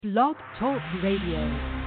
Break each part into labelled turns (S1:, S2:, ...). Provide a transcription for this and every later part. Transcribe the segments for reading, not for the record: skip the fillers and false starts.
S1: Blog Talk Radio.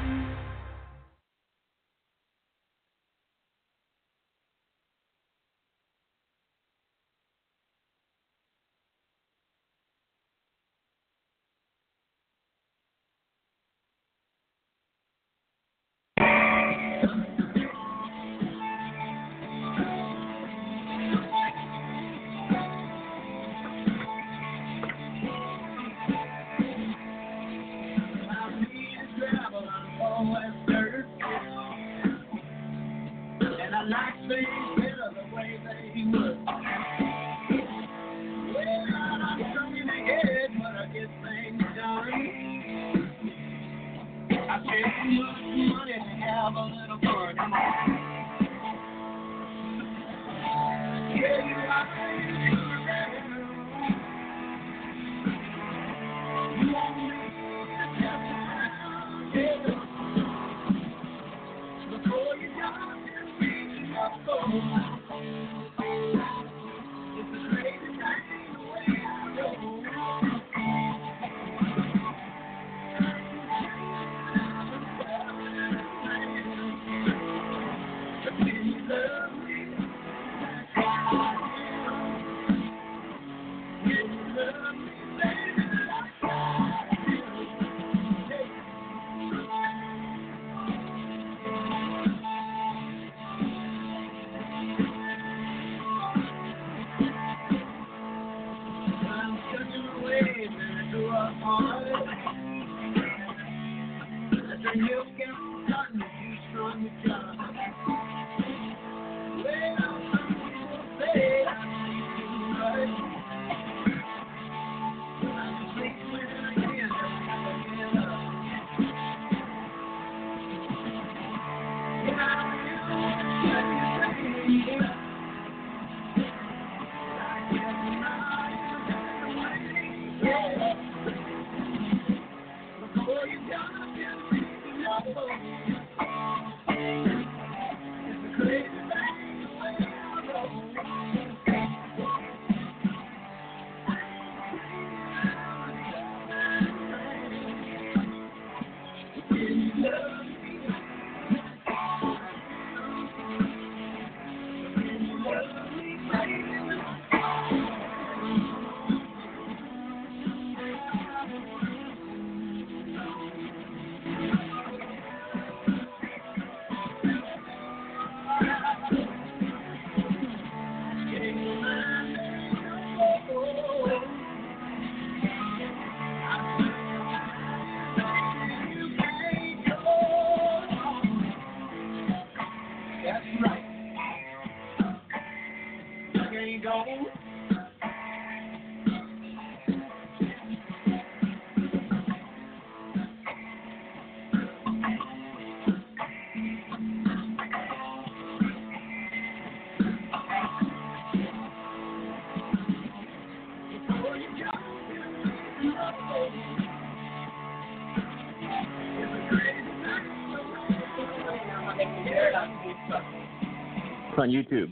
S2: On YouTube.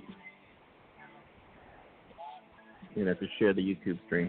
S2: You're going to have to share the YouTube stream.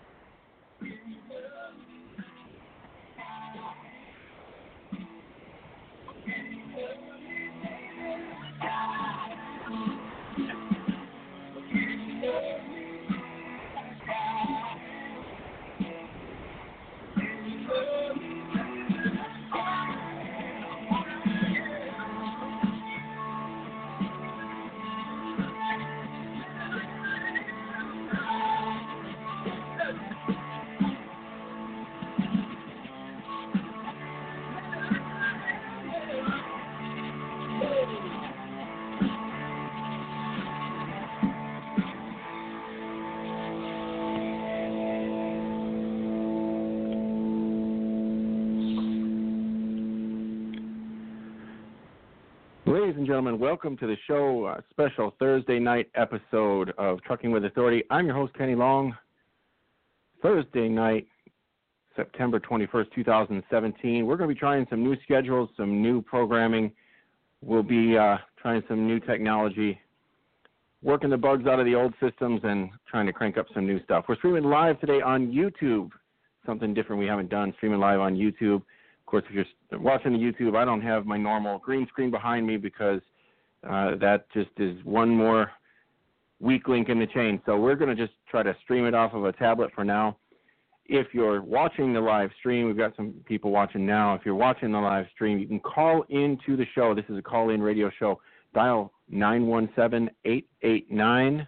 S2: Ladies and gentlemen, welcome to the show, a special Thursday night episode of Trucking with Authority. I'm your host, Kenny Long. Thursday night, September 21st, 2017. We're going to be trying some new schedules, some new programming. We'll be trying some new technology, working the bugs out of the old systems and trying to crank up some new stuff. We're streaming live today on YouTube. something different we haven't done, streaming live on YouTube. Of course, if you're watching the YouTube, I don't have my normal green screen behind me because that just is one more weak link in the chain. So we're going to just try to stream it off of a tablet for now. If you're watching the live stream, we've got some people watching now. If you're watching the live stream, you can call into the show. This is a call-in radio show. Dial 917-889-9924,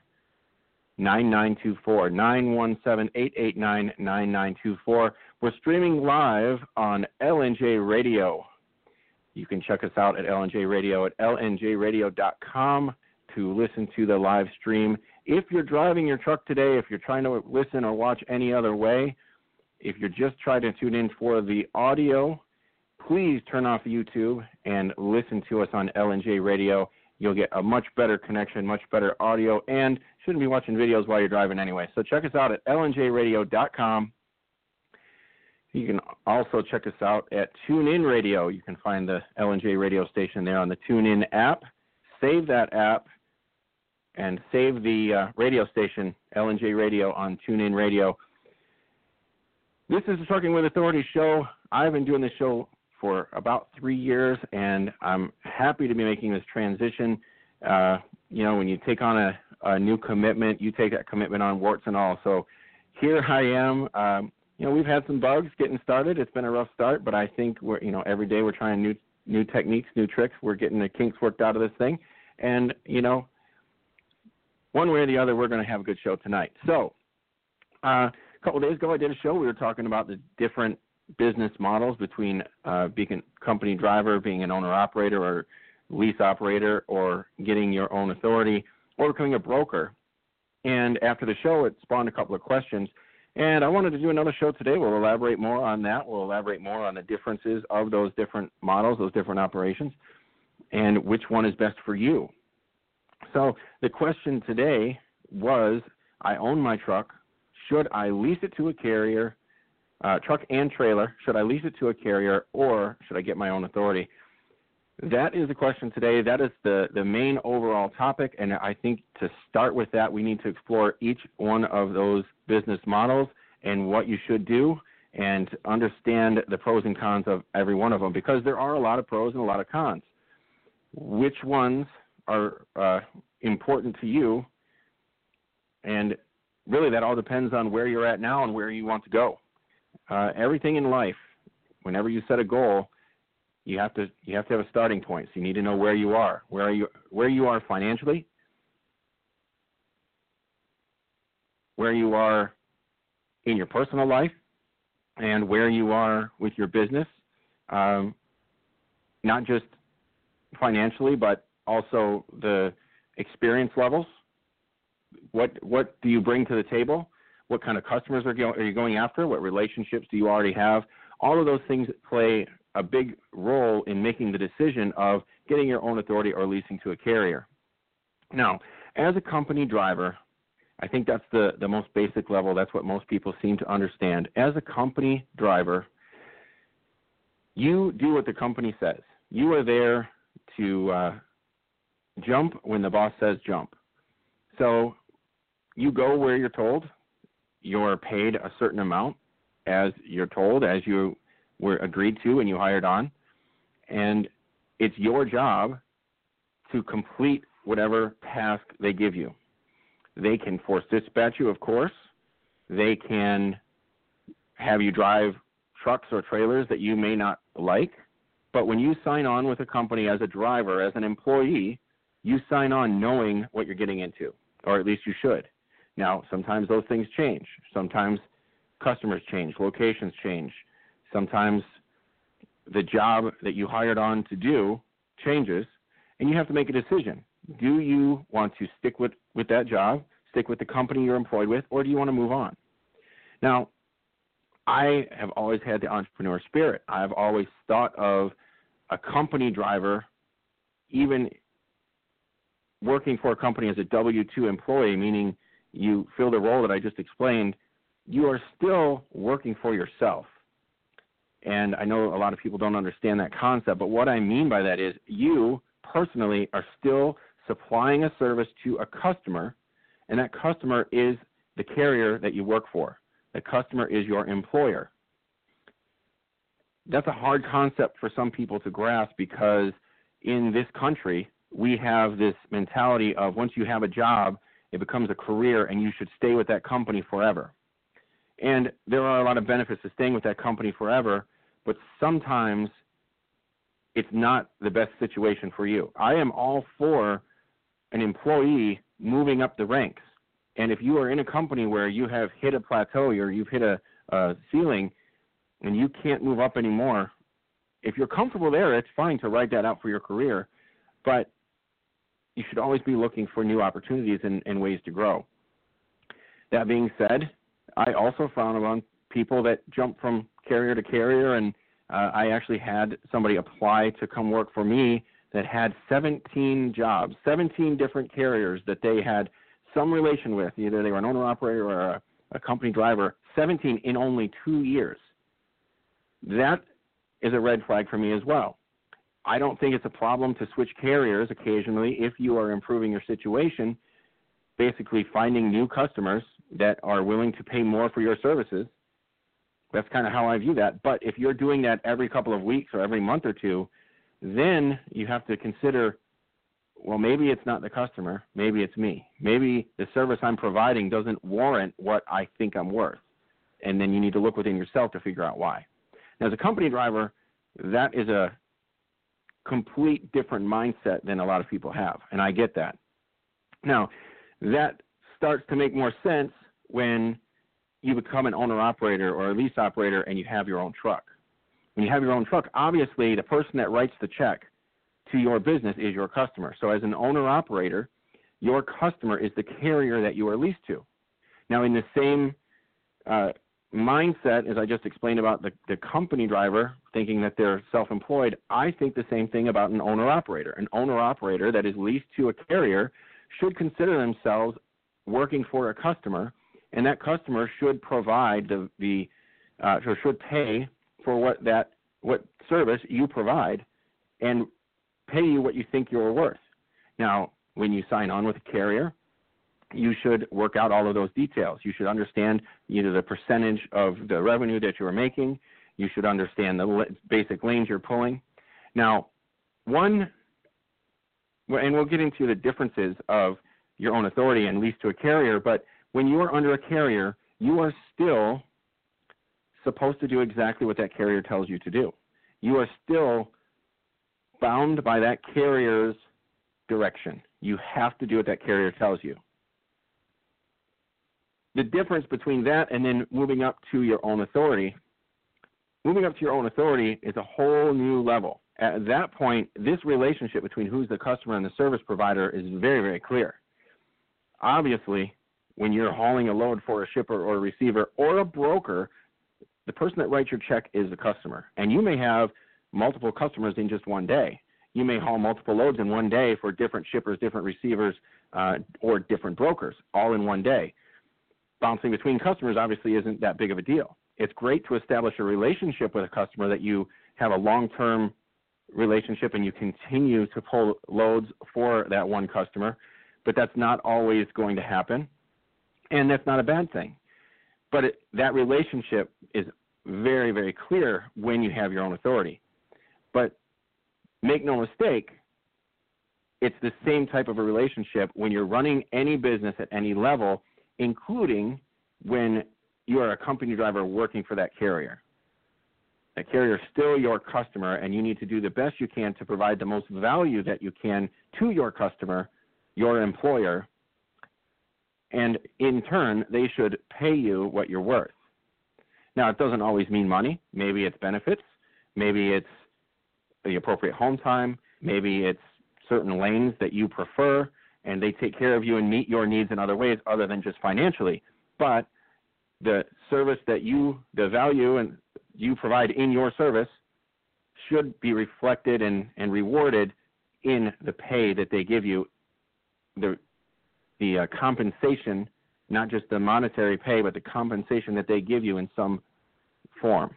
S2: 917-889-9924. We're streaming live on LNJ Radio. You can check us out at LNJ Radio at lnjradio.com to listen to the live stream. If you're driving your truck today, if you're trying to listen or watch any other way, if you're just trying to tune in for the audio, please turn off YouTube and listen to us on LNJ Radio. You'll get a much better connection, much better audio, and shouldn't be watching videos while you're driving anyway. So check us out at lnjradio.com. You can also check us out at TuneIn Radio. You can find the LNJ radio station there on the TuneIn app. Save that app and save the radio station, LNJ Radio, on TuneIn Radio. This is the Trucking with Authority show. I've been doing this show for about 3 years, and I'm happy to be making this transition. When you take on a new commitment, you take that commitment on, warts and all. So here I am. We've had some bugs getting started. It's been a rough start, but I think every day we're trying new techniques, new tricks. We're getting the kinks worked out of this thing. And, one way or the other, we're going to have a good show tonight. So a couple of days ago, I did a show. We were talking about the different business models between being a company driver, being an owner-operator or lease operator, or getting your own authority, or becoming a broker. And after the show, it spawned a couple of questions. And I wanted to do another show today. We'll elaborate more on that. We'll elaborate more on the differences of those different models, those different operations, and which one is best for you. So the question today was, I own my truck. Should I lease it to a carrier, truck and trailer? Should I lease it to a carrier, or should I get my own authority? That is the question today. That is the main overall topic, and I think to start with that, we need to explore each one of those business models and what you should do and understand the pros and cons of every one of them, because there are a lot of pros and a lot of cons. Which ones are important to you? And really that all depends on where you're at now and where you want to go. Everything in life, whenever you set a goal, you have to have a starting point. So you need to know where you are. Where you are financially, where you are in your personal life, and where you are with your business. Not just financially, but also the experience levels. What do you bring to the table? What kind of customers are you going after? What relationships do you already have? All of those things play a big role in making the decision of getting your own authority or leasing to a carrier. Now, as a company driver, I think that's the most basic level. That's what most people seem to understand. As a company driver, you do what the company says. You are there to jump when the boss says jump. So you go where you're told. You're paid a certain amount as you're told, as you were agreed to and you hired on. And it's your job to complete whatever task they give you. They can force dispatch you, of course. They can have you drive trucks or trailers that you may not like. But when you sign on with a company as a driver, as an employee, you sign on knowing what you're getting into, or at least you should. Now, sometimes those things change. Sometimes customers change, locations change. Sometimes the job that you hired on to do changes, and you have to make a decision. Do you want to stick with that job, stick with the company you're employed with, or do you want to move on? Now, I have always had the entrepreneur spirit. I've always thought of a company driver, even working for a company as a W-2 employee, meaning you fill the role that I just explained, you are still working for yourself. And I know a lot of people don't understand that concept, but what I mean by that is you personally are still supplying a service to a customer, and that customer is the carrier that you work for. The customer is your employer. That's a hard concept for some people to grasp because in this country, we have this mentality of once you have a job, it becomes a career and you should stay with that company forever. And there are a lot of benefits to staying with that company forever, but sometimes it's not the best situation for you. I am all for an employee moving up the ranks. And if you are in a company where you have hit a plateau or you've hit a ceiling and you can't move up anymore, if you're comfortable there, it's fine to write that out for your career. But you should always be looking for new opportunities and ways to grow. That being said, I also found among people that jump from carrier to carrier, and I actually had somebody apply to come work for me that had 17 jobs, 17 different carriers that they had some relation with. Either they were an owner-operator or a company driver, 17 in only 2 years. That is a red flag for me as well. I don't think it's a problem to switch carriers occasionally if you are improving your situation, basically finding new customers that are willing to pay more for your services. That's kind of how I view that. But if you're doing that every couple of weeks or every month or two, then you have to consider, well, maybe it's not the customer. Maybe it's me. Maybe the service I'm providing doesn't warrant what I think I'm worth. And then you need to look within yourself to figure out why. Now, as a company driver, that is a complete different mindset than a lot of people have, and I get that. Now, that starts to make more sense when you become an owner-operator or a lease operator and you have your own truck. When you have your own truck, obviously the person that writes the check to your business is your customer. So as an owner-operator, your customer is the carrier that you are leased to. Now, in the same mindset, as I just explained about the company driver thinking that they're self-employed, I think the same thing about an owner-operator. An owner-operator that is leased to a carrier should consider themselves working for a customer, and that customer should provide or should pay for what service you provide and pay you what you think you're worth. Now, when you sign on with a carrier, you should work out all of those details. You should understand either the percentage of the revenue that you are making. You should understand the basic lanes you're pulling. Now, and we'll get into the differences of your own authority and lease to a carrier, but when you are under a carrier, you are still supposed to do exactly what that carrier tells you to do. You are still bound by that carrier's direction. You have to do what that carrier tells you. The difference between that and then moving up to your own authority, is a whole new level. At that point, this relationship between who's the customer and the service provider is very, very clear. Obviously, when you're hauling a load for a shipper or a receiver or a broker, the person that writes your check is the customer. And you may have multiple customers in just one day. You may haul multiple loads in one day for different shippers, different receivers, or different brokers, all in one day. Bouncing between customers obviously isn't that big of a deal. It's great to establish a relationship with a customer, that you have a long-term relationship and you continue to pull loads for that one customer, but that's not always going to happen, and that's not a bad thing. But that relationship is very, very clear when you have your own authority. But make no mistake, it's the same type of a relationship when you're running any business at any level, including when you are a company driver working for that carrier. That carrier is still your customer, and you need to do the best you can to provide the most value that you can to your customer, your employer, and in turn, they should pay you what you're worth. Now, it doesn't always mean money. Maybe it's benefits. Maybe it's the appropriate home time. Maybe it's certain lanes that you prefer, and they take care of you and meet your needs in other ways other than just financially. But the service the value and you provide in your service should be reflected and rewarded in the pay that they give you, the compensation, not just the monetary pay, but the compensation that they give you in some form.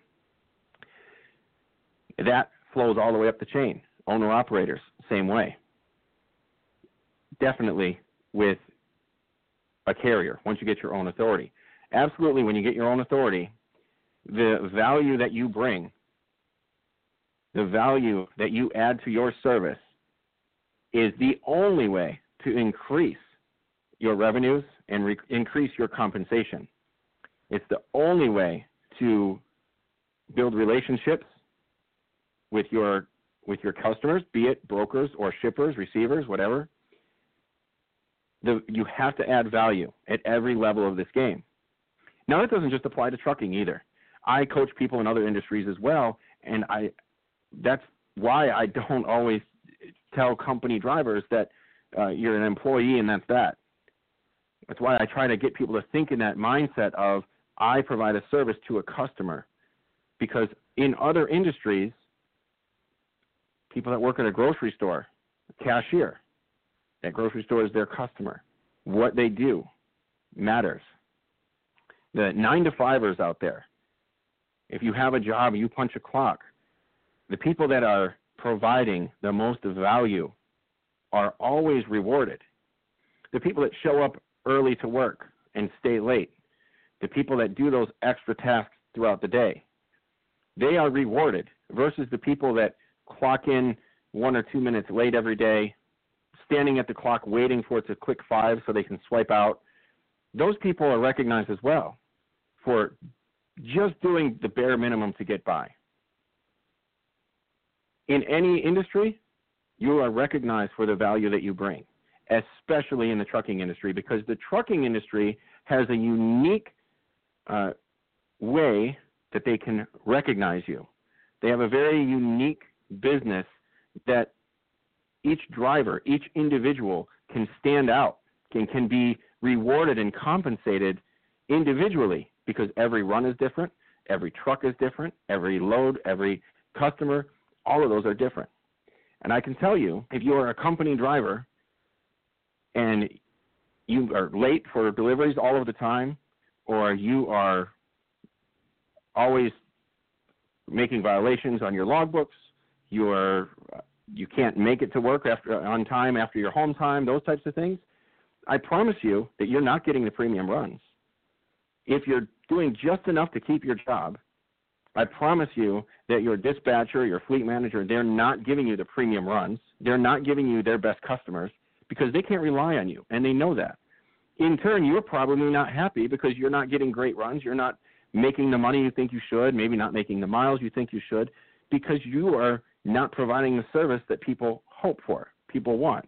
S2: That flows all the way up the chain. Owner-operators, same way. Definitely with a carrier, once you get your own authority. absolutely, when you get your own authority, the value that you bring, the value that you add to your service is the only way to increase your revenues and increase your compensation. It's the only way to build relationships with your customers, be it brokers or shippers, receivers, whatever. You have to add value at every level of this game. Now, that doesn't just apply to trucking either. I coach people in other industries as well, and that's why I don't always tell company drivers that you're an employee and that's that. That's why I try to get people to think in that mindset of I provide a service to a customer, because in other industries, people that work at a grocery store, a cashier, that grocery store is their customer. What they do matters. The 9-to-5ers out there, if you have a job, you punch a clock, the people that are providing the most value are always rewarded. The people that show up early to work and stay late, the people that do those extra tasks throughout the day, they are rewarded versus the people that clock in 1 or 2 minutes late every day, standing at the clock waiting for it to click 5 so they can swipe out. Those people are recognized as well for just doing the bare minimum to get by. In any industry, you are recognized for the value that you bring, especially in the trucking industry, because the trucking industry has a unique way that they can recognize you. They have a very unique business that each driver, each individual can stand out, can be rewarded and compensated individually, because every run is different, every truck is different, every load, every customer, all of those are different. And I can tell you, if you are a company driver and you are late for deliveries all of the time, or you are always making violations on your logbooks, you can't make it to work on time after your home time, those types of things, I promise you that you're not getting the premium runs. If you're doing just enough to keep your job, I promise you that your dispatcher, your fleet manager, they're not giving you the premium runs. They're not giving you their best customers because they can't rely on you, and they know that. In turn, you're probably not happy because you're not getting great runs. You're not making the money you think you should, maybe not making the miles you think you should, because you are not providing the service that people hope for, people want.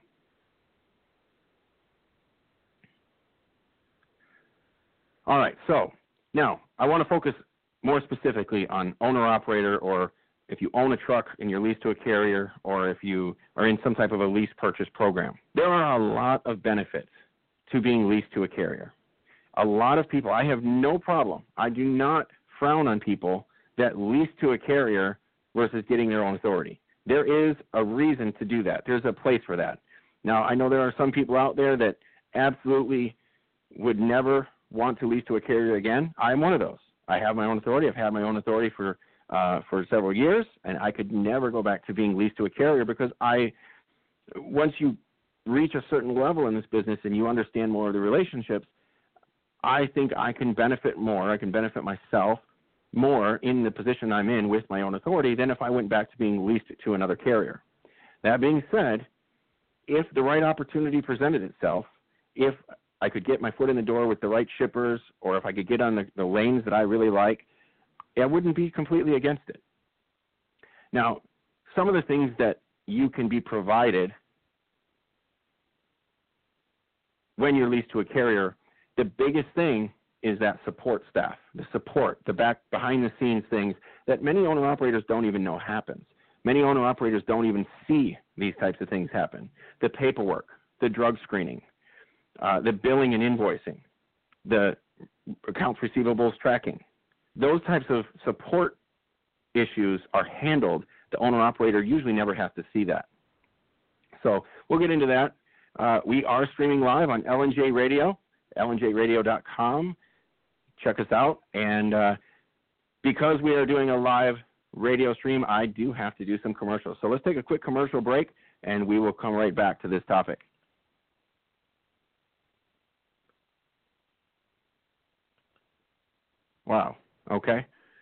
S2: All right, so now I want to focus more specifically on owner-operator, or if you own a truck and you're leased to a carrier, or if you are in some type of a lease purchase program. There are a lot of benefits to being leased to a carrier. A lot of people, I have no problem. I do not frown on people that lease to a carrier versus getting their own authority. There is a reason to do that. There's a place for that. Now, I know there are some people out there that absolutely would never want to lease to a carrier again. I'm one of those. I have my own authority. I've had my own authority for several years, and I could never go back to being leased to a carrier because once you reach a certain level in this business and you understand more of the relationships, I think I can benefit more. I can benefit myself more in the position I'm in with my own authority than if I went back to being leased to another carrier. That being said, if the right opportunity presented itself, if I could get my foot in the door with the right shippers, or if I could get on the lanes that I really like, I wouldn't be completely against it. Now, some of the things that you can be provided when you're leased to a carrier, the biggest thing is that support staff, the support, the behind-the-scenes things that many owner-operators don't even know happens. Many owner-operators don't even see these types of things happen. The paperwork, the drug screening, the billing and invoicing, the accounts receivables tracking. Those types of support issues are handled. The owner-operator usually never has to see that. So we'll get into that. We are streaming live on LNJ Radio, lnjradio.com. Check us out. And because we are doing a live radio stream, I do have to do some commercials. So let's take a quick commercial break, and we will come right back to this topic. Wow. Okay.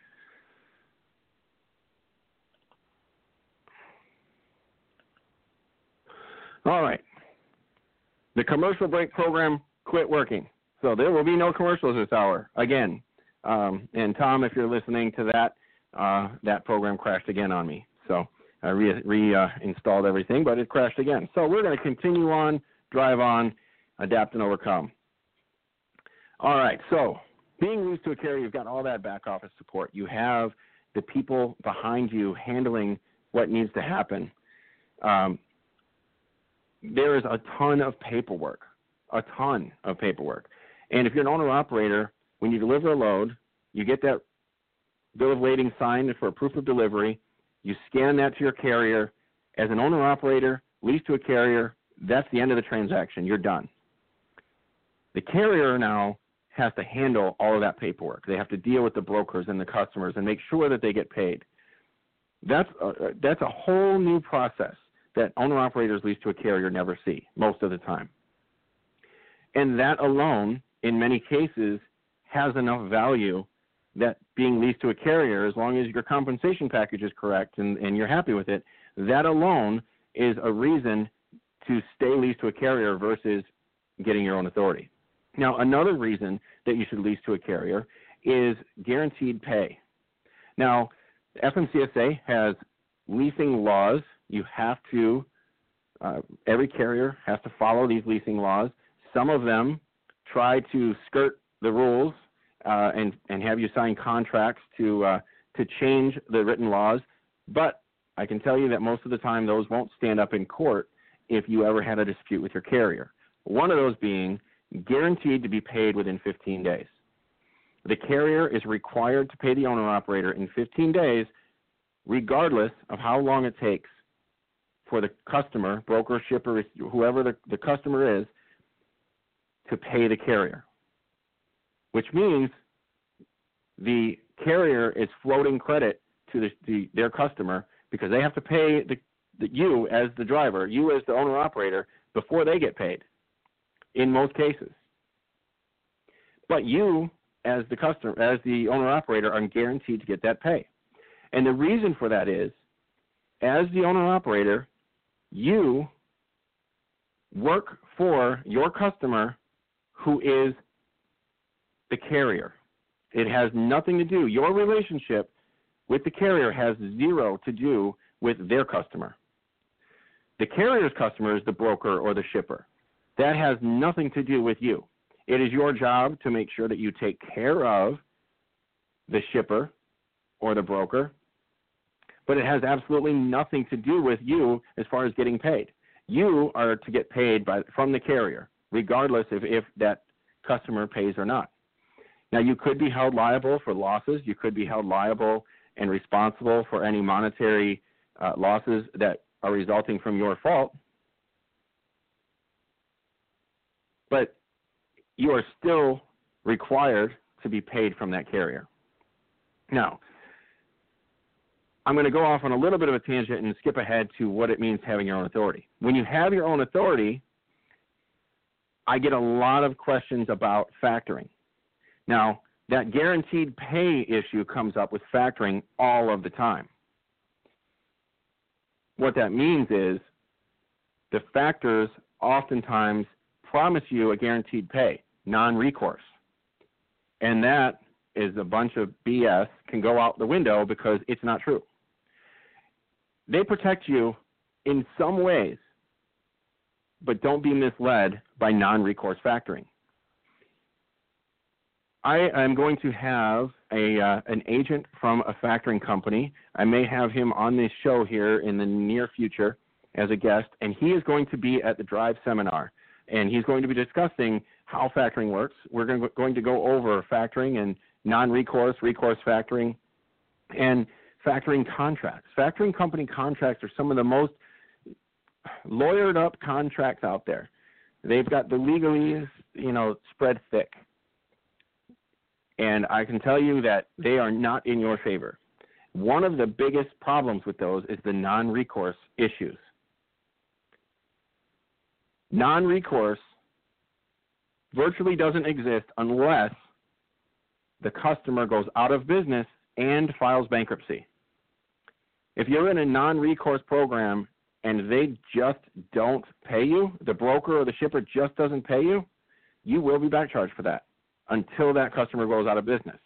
S2: All right. The commercial break program quit working. So there will be no commercials this hour again. And Tom, if you're listening to that program crashed again on me. So I reinstalled everything, but it crashed again. So we're going to continue on, drive on, adapt and overcome. All right. So being leased to a carrier, you've got all that back office support. You have the people behind you handling what needs to happen. There is a ton of paperwork. And if you're an owner-operator, when you deliver a load, you get that bill of lading signed for a proof of delivery. You scan that to your carrier. As an owner-operator, leased to a carrier, that's the end of the transaction. You're done. The carrier now has to handle all of that paperwork. They have to deal with the brokers and the customers and make sure that they get paid. That's a whole new process that owner-operators leased to a carrier never see most of the time. And that alone, in many cases, has enough value that being leased to a carrier, as long as your compensation package is correct and you're happy with it, that alone is a reason to stay leased to a carrier versus getting your own authority. Now, another reason that you should lease to a carrier is guaranteed pay. Now, FMCSA has leasing laws. You have to, every carrier has to follow these leasing laws. Some of them try to skirt the rules and have you sign contracts to change the written laws. But I can tell you that most of the time those won't stand up in court if you ever had a dispute with your carrier. One of those being guaranteed to be paid within 15 days. The carrier is required to pay the owner-operator in 15 days, regardless of how long it takes for the customer, broker, shipper, whoever the customer is, to pay the carrier, which means the carrier is floating credit to their customer because they have to pay you as the driver, you as the owner-operator, before they get paid in most cases. But you, as the customer, as the owner-operator, are guaranteed to get that pay. And the reason for that is, as the owner-operator, you work for your customer who is the carrier. It has nothing to do, your relationship with the carrier has zero to do with their customer. The carrier's customer is the broker or the shipper. That has nothing to do with you. It is your job to make sure that you take care of the shipper or the broker, but it has absolutely nothing to do with you as far as getting paid. You are to get paid from the carrier, regardless if that customer pays or not. Now, you could be held liable for losses. You could be held liable and responsible for any monetary losses that are resulting from your fault. But you are still required to be paid from that carrier. Now, I'm going to go off on a little bit of a tangent and skip ahead to what it means having your own authority. When you have your own authority, I get a lot of questions about factoring. Now, that guaranteed pay issue comes up with factoring all of the time. What that means is the factors oftentimes promise you a guaranteed pay, non-recourse. And that is a bunch of BS, can go out the window because it's not true. They protect you in some ways, but don't be misled by non-recourse factoring. I am going to have an agent from a factoring company. I may have him on this show here in the near future as a guest, and he is going to be at the Drive seminar, and he's going to be discussing how factoring works. We're going to go over factoring and non-recourse, recourse factoring, and factoring contracts. Factoring company contracts are some of the most lawyered up contracts out there. They've got the legalese, spread thick. And I can tell you that they are not in your favor. One of the biggest problems with those is the non-recourse issues. Non-recourse virtually doesn't exist unless the customer goes out of business and files bankruptcy. If you're in a non-recourse program and they just don't pay you, the broker or the shipper just doesn't pay you, you will be back charged for that until that customer goes out of business.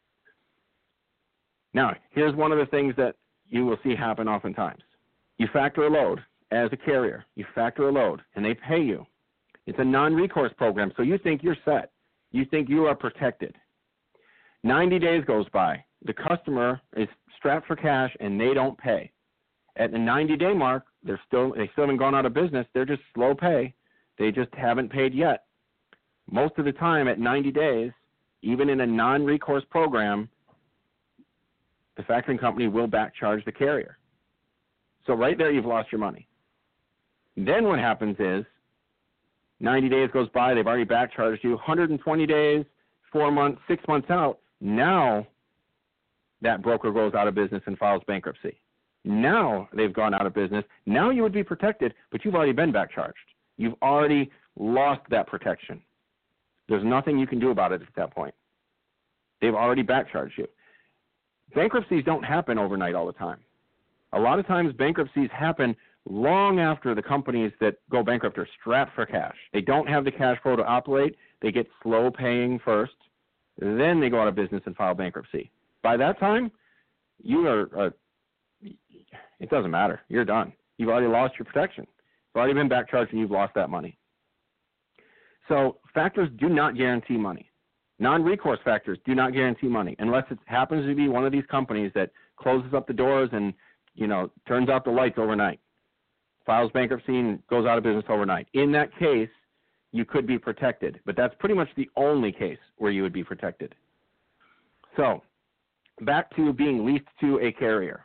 S2: Now, here's one of the things that you will see happen oftentimes. You factor a load as a carrier. You factor a load, and they pay you. It's a non-recourse program, so you think you're set. You think you are protected. 90 days goes by. The customer is strapped for cash, and they don't pay. At the 90-day mark, they still haven't gone out of business. They're just slow pay. They just haven't paid yet. Most of the time at 90 days, even in a non-recourse program, the factoring company will back charge the carrier. So right there, you've lost your money. Then what happens is 90 days goes by, they've already back charged you. 120 days, 4 months, 6 months out, now that broker goes out of business and files bankruptcy. Now they've gone out of business. Now you would be protected, but you've already been back charged. You've already lost that protection. There's nothing you can do about it at that point. They've already back charged you. Bankruptcies don't happen overnight all the time. A lot of times bankruptcies happen long after the companies that go bankrupt are strapped for cash. They don't have the cash flow to operate. They get slow paying first. Then they go out of business and file bankruptcy. By that time, you are, it doesn't matter. You're done. You've already lost your protection. You've already been back charged and you've lost that money. So factors do not guarantee money. Non-recourse factors do not guarantee money unless it happens to be one of these companies that closes up the doors and, turns out the lights overnight, files bankruptcy and goes out of business overnight. In that case, you could be protected, but that's pretty much the only case where you would be protected. So back to being leased to a carrier.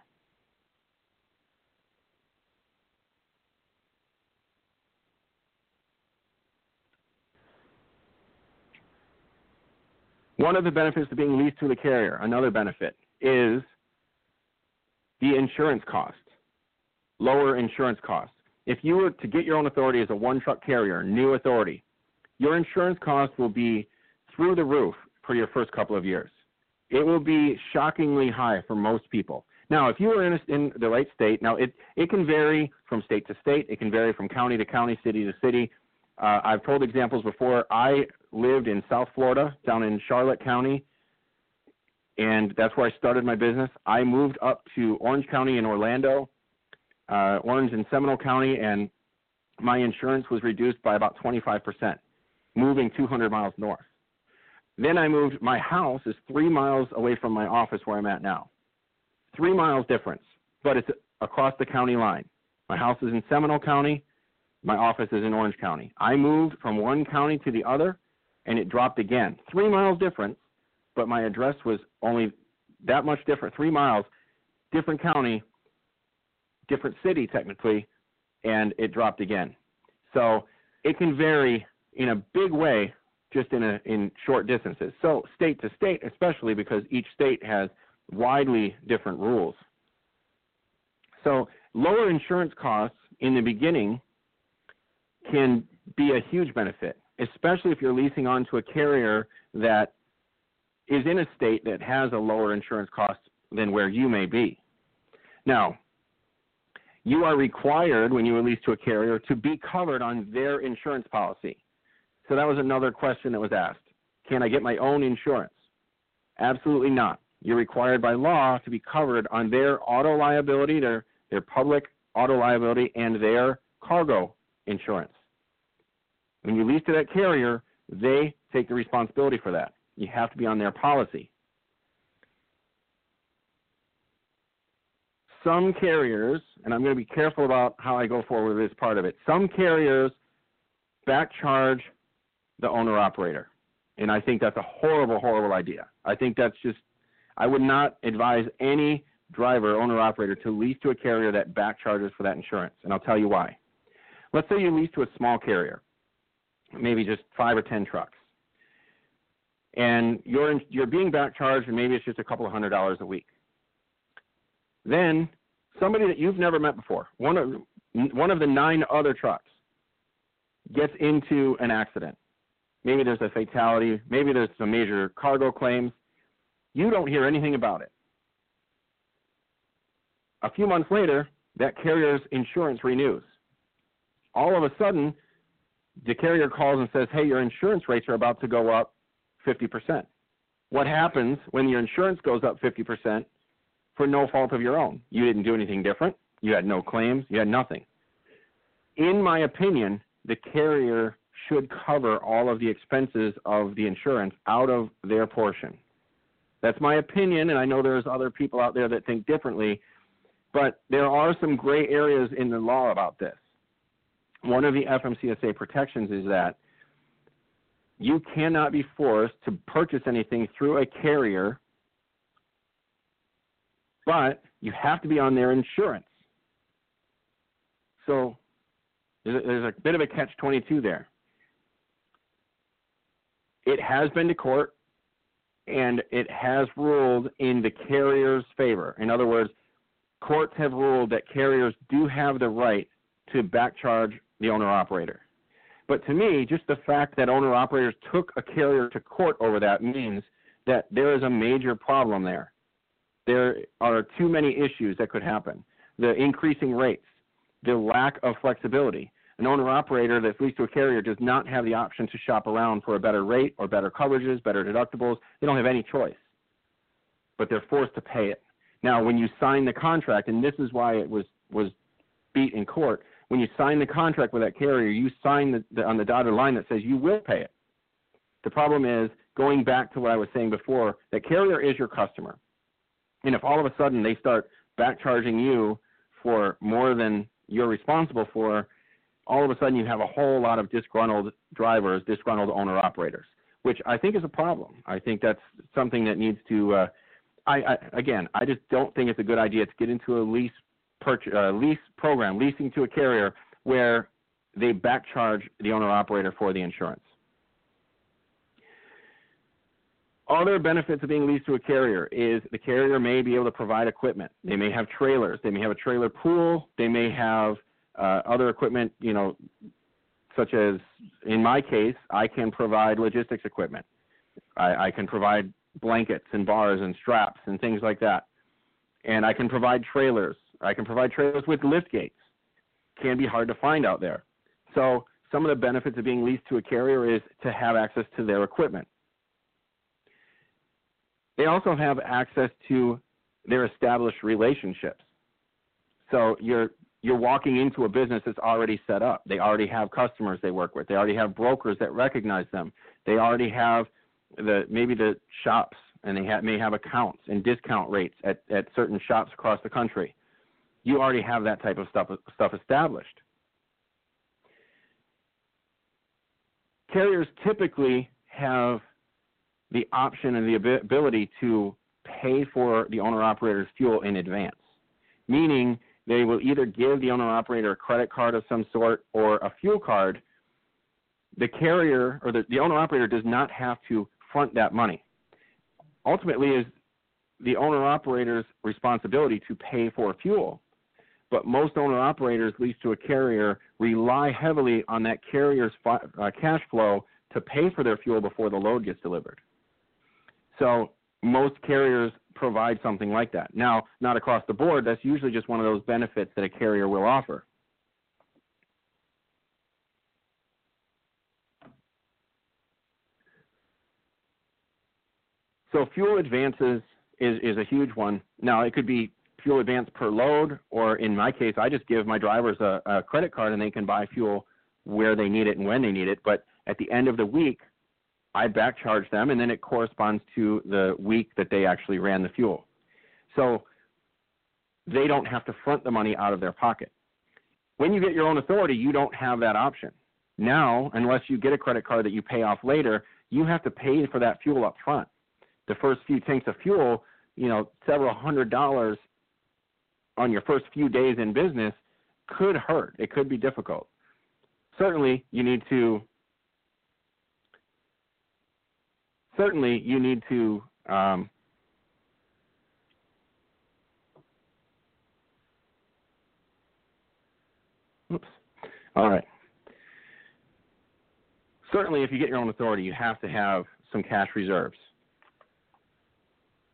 S2: One of the benefits of being leased to the carrier, another benefit, is the insurance cost, lower insurance costs. If you were to get your own authority as a one-truck carrier, new authority, your insurance cost will be through the roof for your first couple of years. It will be shockingly high for most people. Now, if you are in the right state, now it can vary from state to state. It can vary from county to county, city to city. I've told examples before. I lived in South Florida, down in Charlotte County, and that's where I started my business. I moved up to Orange County in Orlando, Orange and Seminole County, and my insurance was reduced by about 25%, moving 200 miles north. Then I moved, my house is 3 miles away from my office where I'm at now. 3 miles difference, but it's across the county line. My house is in Seminole County. My office is in Orange County. I moved from one county to the other, and it dropped again. 3 miles difference, but my address was only that much different. 3 miles, different county, different city technically, and it dropped again. So it can vary in a big way just in short distances. So state to state, especially because each state has widely different rules. So lower insurance costs in the beginning can be a huge benefit, especially if you're leasing onto a carrier that is in a state that has a lower insurance cost than where you may be. Now, you are required when you are leased to a carrier to be covered on their insurance policy. So that was another question that was asked. Can I get my own insurance? Absolutely not. You're required by law to be covered on their auto liability, their public auto liability, and their cargo insurance. When you lease to that carrier, they take the responsibility for that. You have to be on their policy. Some carriers, and I'm going to be careful about how I go forward with this part of it, some carriers back charge the owner-operator. And I think that's a horrible, horrible idea. I think that's just, I would not advise any driver, owner-operator, to lease to a carrier that back charges for that insurance. And I'll tell you why. Let's say you lease to a small carrier, maybe just 5 or 10 trucks. And you're being back charged, and maybe it's just a couple of $100 a week. Then somebody that you've never met before, one of the 9 other trucks, gets into an accident. Maybe there's a fatality. Maybe there's some major cargo claims. You don't hear anything about it. A few months later, that carrier's insurance renews. All of a sudden, the carrier calls and says, hey, your insurance rates are about to go up 50%. What happens when your insurance goes up 50% for no fault of your own? You didn't do anything different. You had no claims. You had nothing. In my opinion, the carrier should cover all of the expenses of the insurance out of their portion. That's my opinion, and I know there's other people out there that think differently, but there are some gray areas in the law about this. One of the FMCSA protections is that you cannot be forced to purchase anything through a carrier, but you have to be on their insurance. So there's a bit of a catch-22 there. It has been to court, and it has ruled in the carrier's favor. In other words, courts have ruled that carriers do have the right to backcharge the owner-operator. But to me, just the fact that owner-operators took a carrier to court over that means that there is a major problem there. There are too many issues that could happen. The increasing rates, the lack of flexibility. An owner-operator that's leased to a carrier does not have the option to shop around for a better rate or better coverages, better deductibles. They don't have any choice, but they're forced to pay it. Now, when you sign the contract, and this is why it was beat in court, when you sign the contract with that carrier, you sign on the dotted line that says you will pay it. The problem is, going back to what I was saying before, that carrier is your customer. And if all of a sudden they start backcharging you for more than you're responsible for, all of a sudden you have a whole lot of disgruntled drivers, disgruntled owner-operators, which I think is a problem. I think that's something that needs to I just don't think it's a good idea to get into a lease program, leasing to a carrier, where they backcharge the owner-operator for the insurance. Other benefits of being leased to a carrier is the carrier may be able to provide equipment. They may have trailers. They may have a trailer pool. They may have other equipment, such as, in my case, I can provide logistics equipment. I can provide blankets and bars and straps and things like that. And I can provide trailers. I can provide trailers with lift gates. Can be hard to find out there. So some of the benefits of being leased to a carrier is to have access to their equipment. They also have access to their established relationships. So you're walking into a business that's already set up. They already have customers they work with. They already have brokers that recognize them. They already have maybe the shops, and they may have accounts and discount rates at certain shops across the country. You already have that type of stuff established. Carriers typically have the option and the ability to pay for the owner-operator's fuel in advance, meaning they will either give the owner-operator a credit card of some sort or a fuel card. The carrier or the owner-operator does not have to front that money. Ultimately, is the owner-operator's responsibility to pay for fuel. But most owner-operators leased to a carrier rely heavily on that carrier's cash flow to pay for their fuel before the load gets delivered. So most carriers provide something like that. Now, not across the board. That's usually just one of those benefits that a carrier will offer. So fuel advances is a huge one. Now, it could be fuel advance per load, or in my case, I just give my drivers a credit card and they can buy fuel where they need it and when they need it. But at the end of the week, I backcharge them, and then it corresponds to the week that they actually ran the fuel. So they don't have to front the money out of their pocket. When you get your own authority, you don't have that option. Now, unless you get a credit card that you pay off later, you have to pay for that fuel up front. The first few tanks of fuel, several $100s on your first few days in business could hurt. It could be difficult. Certainly, you need to All right. Certainly, if you get your own authority, you have to have some cash reserves.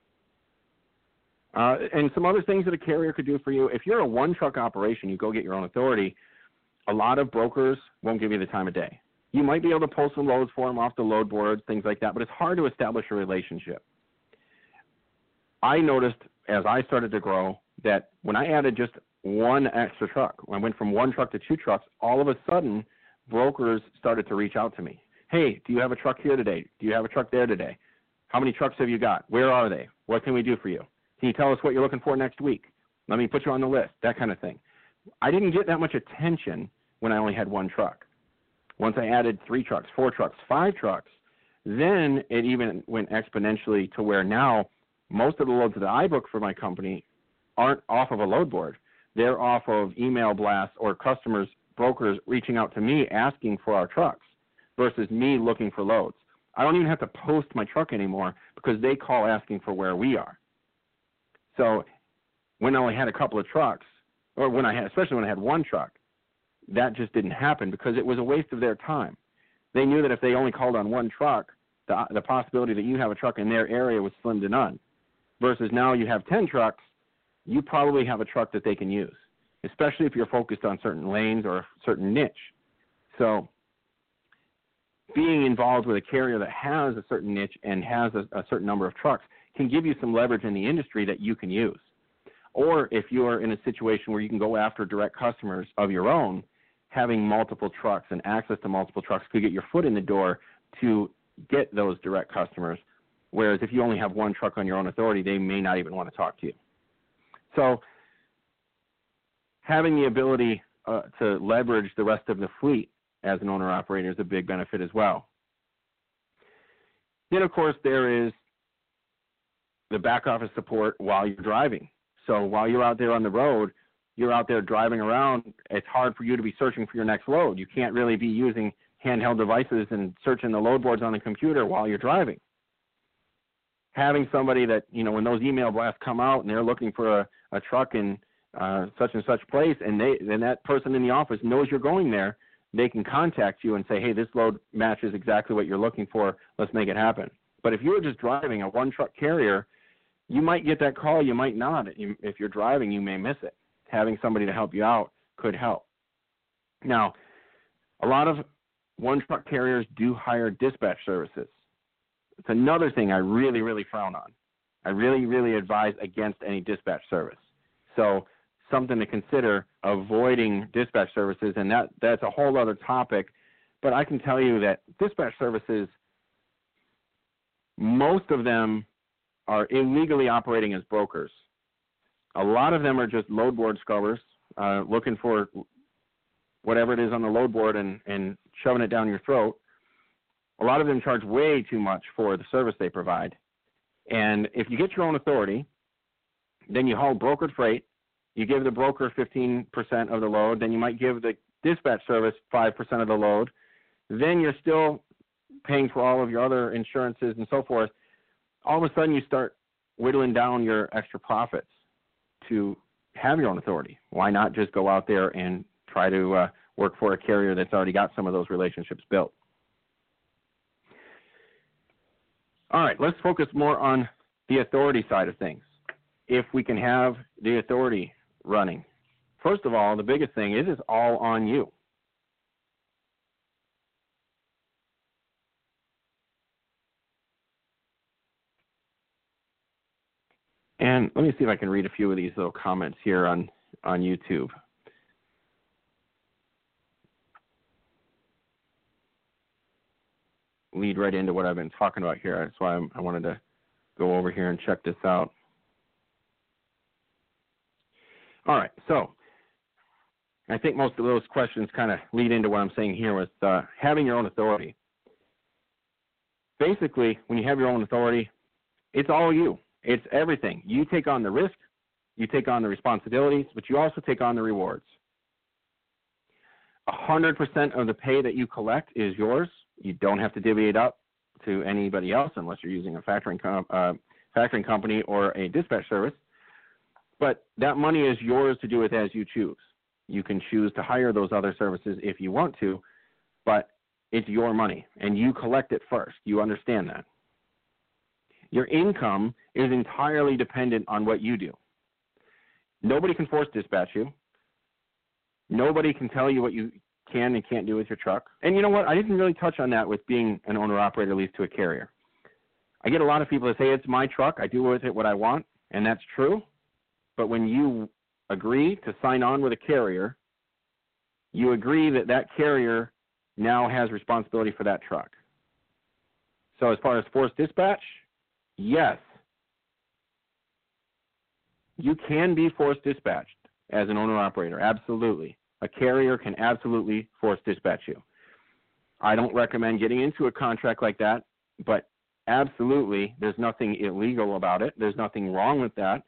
S2: And some other things that a carrier could do for you. If you're a one-truck operation, you go get your own authority, a lot of brokers won't give you the time of day. You might be able to pull some loads for them off the load boards, things like that, but it's hard to establish a relationship. I noticed as I started to grow that when I added just one extra truck, when I went from one truck to two trucks, all of a sudden brokers started to reach out to me. Hey, do you have a truck here today? Do you have a truck there today? How many trucks have you got? Where are they? What can we do for you? Can you tell us what you're looking for next week? Let me put you on the list, that kind of thing. I didn't get that much attention when I only had one truck. Once I added 3 trucks, 4 trucks, 5 trucks, then it even went exponentially to where now most of the loads that I book for my company aren't off of a load board. They're off of email blasts or customers, brokers reaching out to me asking for our trucks versus me looking for loads. I don't even have to post my truck anymore because they call asking for where we are. So when I only had a couple of trucks, or especially when I had one truck, that just didn't happen because it was a waste of their time. They knew that if they only called on one truck, the possibility that you have a truck in their area was slim to none. Versus now you have 10 trucks, you probably have a truck that they can use, especially if you're focused on certain lanes or a certain niche. So being involved with a carrier that has a certain niche and has a certain number of trucks can give you some leverage in the industry that you can use. Or if you are in a situation where you can go after direct customers of your own, having multiple trucks and access to multiple trucks could get your foot in the door to get those direct customers. Whereas if you only have one truck on your own authority, they may not even want to talk to you. So having the ability to leverage the rest of the fleet as an owner-operator is a big benefit as well. Then, of course, there is the back office support while you're driving. So while you're out there on the road, you're out there driving around, it's hard for you to be searching for your next load. You can't really be using handheld devices and searching the load boards on the computer while you're driving. Having somebody that, when those email blasts come out and they're looking for a truck in such and such place, and that person in the office knows you're going there, they can contact you and say, hey, this load matches exactly what you're looking for. Let's make it happen. But if you're just driving a one-truck carrier, you might get that call, you might not. If you're driving, you may miss it. Having somebody to help you out could help. Now, a lot of one-truck carriers do hire dispatch services. It's another thing I really, really frown on. I really, really advise against any dispatch service. So something to consider, avoiding dispatch services, and that's a whole other topic. But I can tell you that dispatch services, most of them are illegally operating as brokers. A lot of them are just load board scrubbers, looking for whatever it is on the load board and shoving it down your throat. A lot of them charge way too much for the service they provide. And if you get your own authority, then you haul brokered freight, you give the broker 15% of the load, then you might give the dispatch service 5% of the load, then you're still paying for all of your other insurances and so forth. All of a sudden you start whittling down your extra profits to have your own authority. Why not just go out there and try to work for a carrier that's already got some of those relationships built? All right, let's focus more on the authority side of things. If we can have the authority running, first of all, the biggest thing is it's all on you. And let me see if I can read a few of these little comments here on YouTube. Lead right into what I've been talking about here. That's why I wanted to go over here and check this out. All right, so I think most of those questions kind of lead into what I'm saying here with having your own authority. Basically, when you have your own authority, it's all you. It's everything. You take on the risk, you take on the responsibilities, but you also take on the rewards. 100% of the pay that you collect is yours. You don't have to divvy it up to anybody else unless you're using a factoring company or a dispatch service. But that money is yours to do with as you choose. You can choose to hire those other services if you want to, but it's your money, and you collect it first. You understand that. Your income is entirely dependent on what you do. Nobody can force dispatch you. Nobody can tell you what you can and can't do with your truck. And you know what? I didn't really touch on that with being an owner-operator leased to a carrier. I get a lot of people that say, it's my truck, I do with it what I want, and that's true. But when you agree to sign on with a carrier, you agree that that carrier now has responsibility for that truck. So as far as forced dispatch, yes, you can be forced dispatched as an owner-operator, absolutely. A carrier can absolutely force dispatch you. I don't recommend getting into a contract like that, but absolutely, there's nothing illegal about it. There's nothing wrong with that.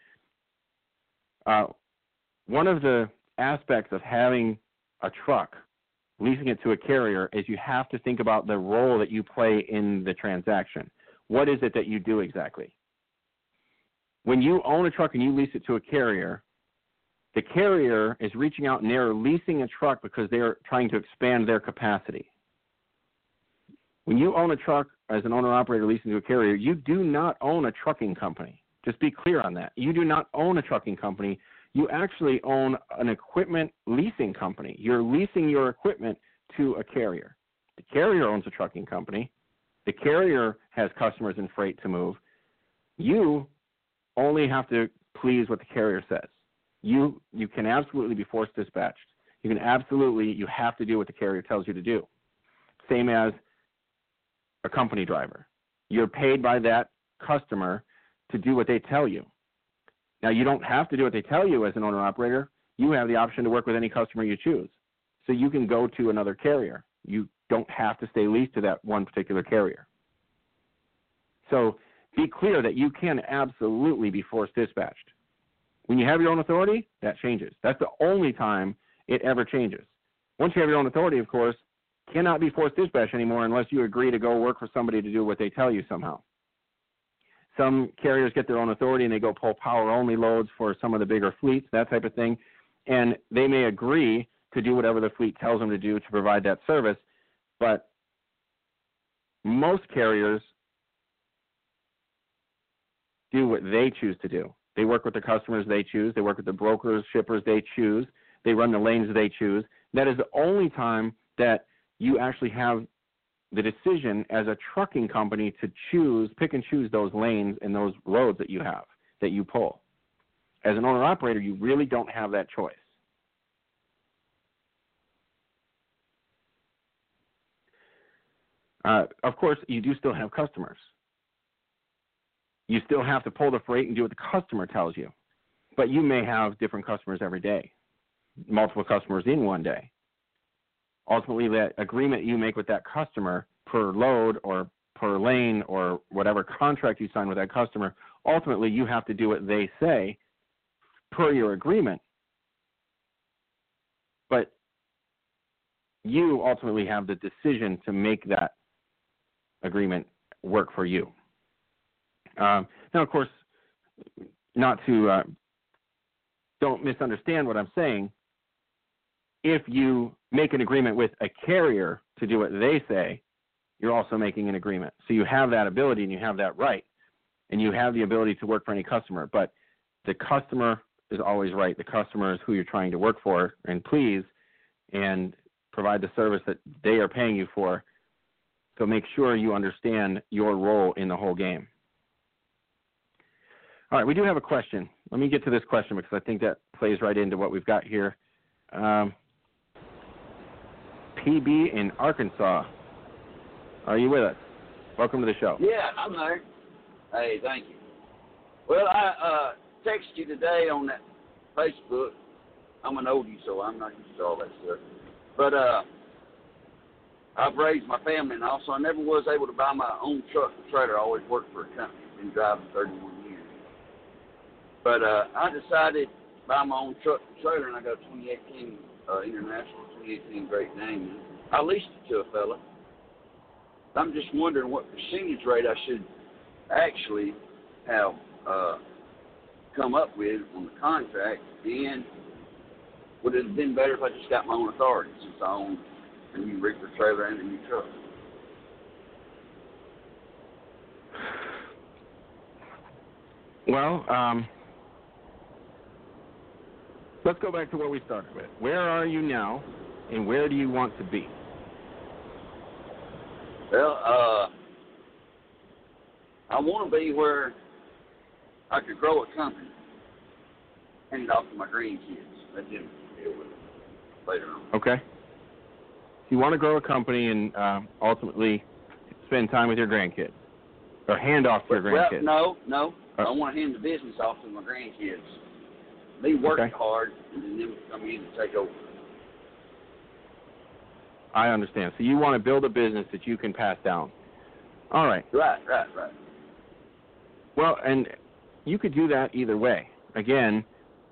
S2: One of the aspects of having a truck, leasing it to a carrier, is you have to think about the role that you play in the transaction. What is it that you do exactly? When you own a truck and you lease it to a carrier, the carrier is reaching out and they're leasing a truck because they're trying to expand their capacity. When you own a truck as an owner-operator leasing to a carrier, you do not own a trucking company. Just be clear on that. You do not own a trucking company. You actually own an equipment leasing company. You're leasing your equipment to a carrier. The carrier owns a trucking company. The carrier has customers and freight to move. You only have to please what the carrier says. You can absolutely be forced dispatched. You have to do what the carrier tells you to do. Same as a company driver. You're paid by that customer to do what they tell you. Now, you don't have to do what they tell you as an owner-operator. You have the option to work with any customer you choose. So you can go to another carrier. You don't have to stay leased to that one particular carrier. So be clear that you can absolutely be forced dispatched. When you have your own authority, that changes. That's the only time it ever changes. Once you have your own authority, of course, cannot be forced dispatch anymore unless you agree to go work for somebody to do what they tell you somehow. Some carriers get their own authority and they go pull power-only loads for some of the bigger fleets, that type of thing, and they may agree to do whatever the fleet tells them to do to provide that service, but most carriers do what they choose to do. They work with the customers they choose. They work with the brokers, shippers they choose. They run the lanes they choose. That is the only time that you actually have the decision as a trucking company to pick and choose those lanes and those roads that you have, that you pull. As an owner-operator, you really don't have that choice. Of course, you do still have customers. You still have to pull the freight and do what the customer tells you. But you may have different customers every day, multiple customers in one day. Ultimately, that agreement you make with that customer per load or per lane or whatever contract you sign with that customer, ultimately you have to do what they say per your agreement. But you ultimately have the decision to make that agreement work for you. Now, of course, don't misunderstand what I'm saying. If you make an agreement with a carrier to do what they say, you're also making an agreement. So you have that ability and you have that right, and you have the ability to work for any customer. But the customer is always right. The customer is who you're trying to work for and please and provide the service that they are paying you for. So make sure you understand your role in the whole game. All right, we do have a question. Let me get to this question because I think that plays right into what we've got here. PB in Arkansas. Are you with us? Welcome to the show.
S3: Yeah, I'm there. Hey, thank you. Well, I texted you today on that Facebook. I'm an oldie, so I'm not used to all that stuff. But I've raised my family, and also I never was able to buy my own truck and trailer. I always worked for a company. Been driving 31 years. But I decided to buy my own truck and trailer, and I got a 2018 International 2018 Great Dane. I leased it to a fella. I'm just wondering what percentage rate I should actually have come up with on the contract, and would it have been better if I just got my own authority since I own a new reefer trailer and a new truck?
S2: Well, let's go back to where we started with. Where are you now, and where do you want to be?
S3: Well, I want to be where I could grow a company and hand it off to my grandkids. Let them deal with it later on.
S2: Okay. So you want to grow a company and ultimately spend time with your grandkids, or hand off to your grandkids?
S3: Well, no. I want to hand the business off to my grandkids. Me working hard, and then them come in and take over.
S2: I understand. So you want to build a business that you can pass down. All right.
S3: Right.
S2: Well, and you could do that either way. Again,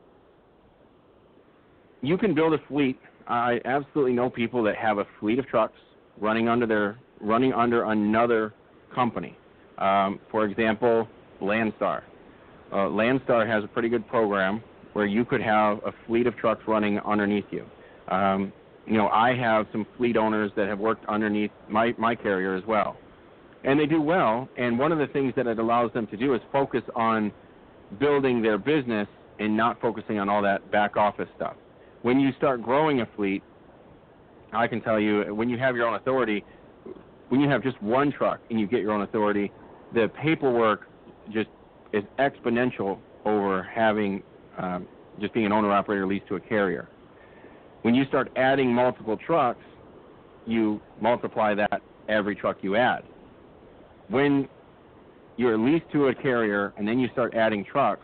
S2: you can build a fleet. I absolutely know people that have a fleet of trucks running under another company. For example, Landstar. Landstar has a pretty good program where you could have a fleet of trucks running underneath you. I have some fleet owners that have worked underneath my carrier as well. And they do well, and one of the things that it allows them to do is focus on building their business and not focusing on all that back office stuff. When you start growing a fleet, I can tell you, when you have your own authority, when you have just one truck and you get your own authority, the paperwork just is exponential over having just being an owner-operator leased to a carrier. When you start adding multiple trucks, you multiply that every truck you add. When you're leased to a carrier and then you start adding trucks,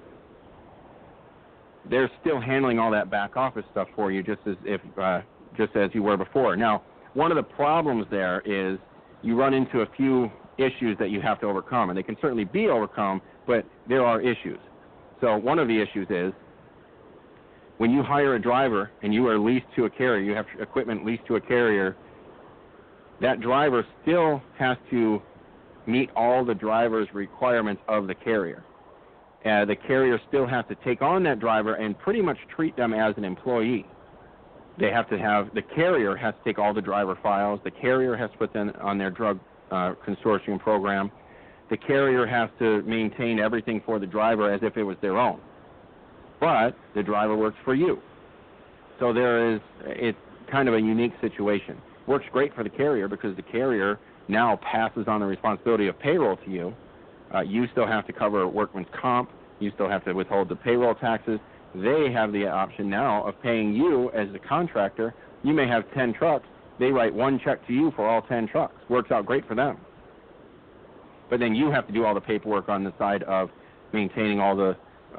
S2: they're still handling all that back office stuff for you, just as you were before. Now, one of the problems there is you run into a few issues that you have to overcome, and they can certainly be overcome, but there are issues. So one of the issues is when you hire a driver and you are leased to a carrier, you have equipment leased to a carrier, that driver still has to meet all the driver's requirements of the carrier. The carrier still has to take on that driver and pretty much treat them as an employee. The carrier has to take all the driver files. The carrier has to put them on their drug consortium program. The carrier has to maintain everything for the driver as if it was their own. But the driver works for you. So it's kind of a unique situation. Works great for the carrier because the carrier now passes on the responsibility of payroll to you. You still have to cover workman's comp. You still have to withhold the payroll taxes. They have the option now of paying you as the contractor. You may have 10 trucks. They write one check to you for all 10 trucks. Works out great for them. But then you have to do all the paperwork on the side of maintaining all the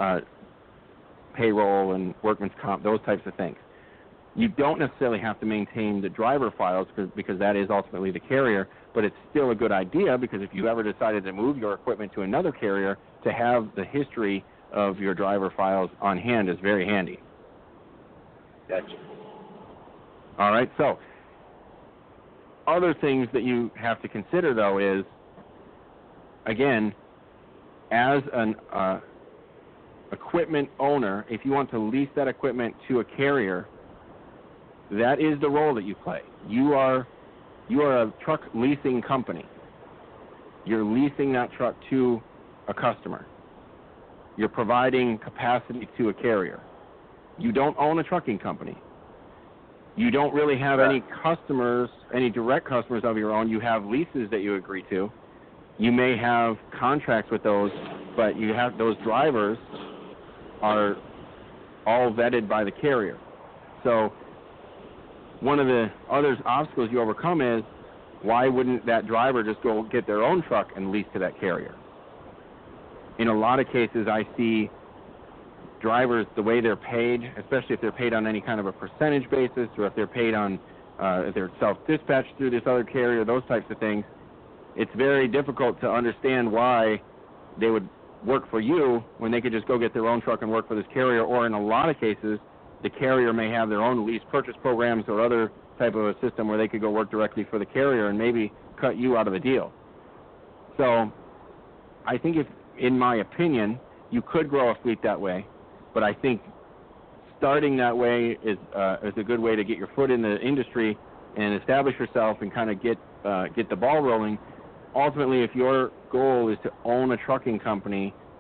S2: payroll and workman's comp, those types of things. You don't necessarily have to maintain the driver files because that is ultimately the carrier, but it's still a good idea because if you ever decided to move your equipment to another carrier, to have the history of your driver files on hand is very handy.
S3: Gotcha.
S2: All right, so other things that you have to consider, though, is, again, as an equipment owner, if you want to lease that equipment to a carrier, that is the role that you play. You are a truck leasing company. You're leasing that truck to a customer. You're providing capacity to a carrier. You don't own a trucking company. You don't really have any customers, any direct customers of your own. You have leases that you agree to. You may have contracts with those, but you have those drivers are all vetted by the carrier. So one of the other obstacles you overcome is, why wouldn't that driver just go get their own truck and lease to that carrier? In a lot of cases, I see drivers, the way they're paid, especially if they're paid on any kind of a percentage basis, or if they're paid on, if they're self-dispatched through this other carrier, those types of things, it's very difficult to understand why they would work for you when they could just go get their own truck and work for this carrier, or in a lot of cases, the carrier may have their own lease purchase programs or other type of a system where they could go work directly for the carrier and maybe cut you out of the deal. So I think in my opinion, you could grow a fleet that way, but I think starting that way is a good way to get your foot in the industry and establish yourself and kind of get the ball rolling. Ultimately, if your goal is to own a trucking company,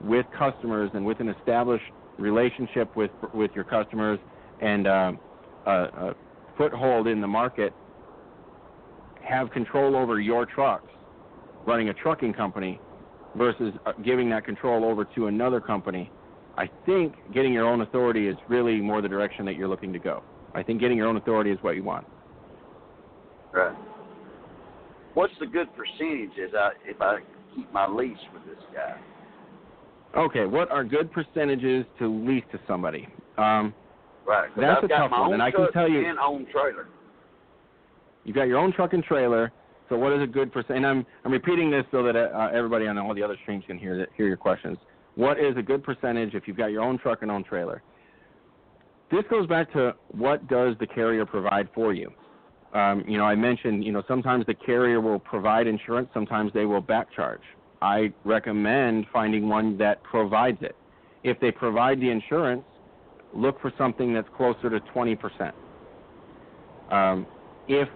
S2: with customers and with an established relationship with your customers and a foothold in the market, have control over your trucks, running a trucking company, versus giving that control over to another company, I think getting your own authority is really more the direction that you're looking to go. I think getting your own authority is what you want.
S3: Right. What's the good percentage if I keep my lease with this guy?
S2: Okay, what are good percentages to lease to somebody?
S3: Right.
S2: That's
S3: I've
S2: a
S3: got
S2: tough
S3: my
S2: one,
S3: own
S2: and I can
S3: truck
S2: tell you.
S3: and own trailer.
S2: You've got your own truck and trailer. So what is a good percent? And I'm repeating this so that everybody on all the other streams can hear your questions. What is a good percentage if you've got your own truck and own trailer? This goes back to what does the carrier provide for you? I mentioned, sometimes the carrier will provide insurance, sometimes they will back charge. I recommend finding one that provides it. If they provide the insurance, look for something that's closer to 20%. If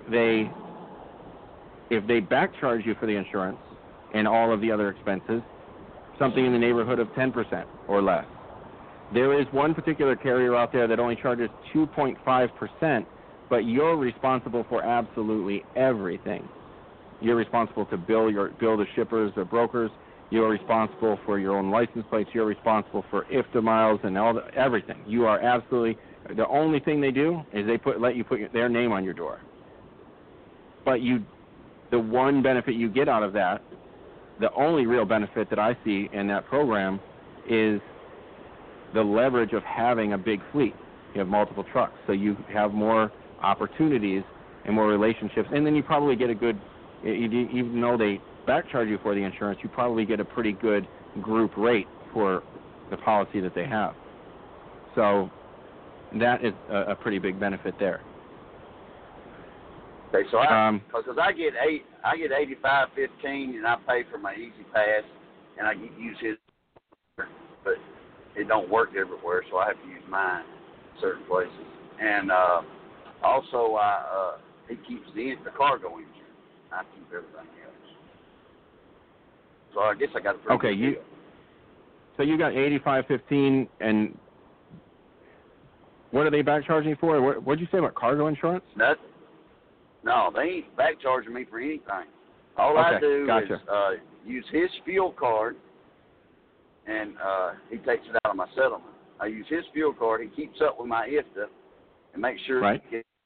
S2: they back charge you for the insurance and all of the other expenses, something in the neighborhood of 10% or less. There is one particular carrier out there that only charges 2.5%, but you're responsible for absolutely everything. You're responsible to bill the shippers or brokers. You're responsible for your own license plates. You're responsible for IFTA miles and everything. You are absolutely, the only thing they do is let you put their name on your door. But the one benefit you get out of that, the only real benefit that I see in that program, is the leverage of having a big fleet. You have multiple trucks, so you have more opportunities and more relationships, and then you probably get a good, even though they back charge you for the insurance, you probably get a pretty good group rate for the policy that they have. So that is a pretty big benefit there.
S3: Okay, so because I get 85.15 and I pay for my Easy Pass and I use his, but it don't work everywhere, so I have to use mine in certain places. And also, he keeps the cargo insurance. I keep everything else. So I guess I got a pretty good deal.
S2: So you got 85.15, and what are they back charging for? What did you say about cargo insurance?
S3: No, they ain't back charging me for anything. All I do is use his fuel card, and he takes it out of my settlement. I use his fuel card. He keeps up with my IFTA and makes sure.
S2: Right.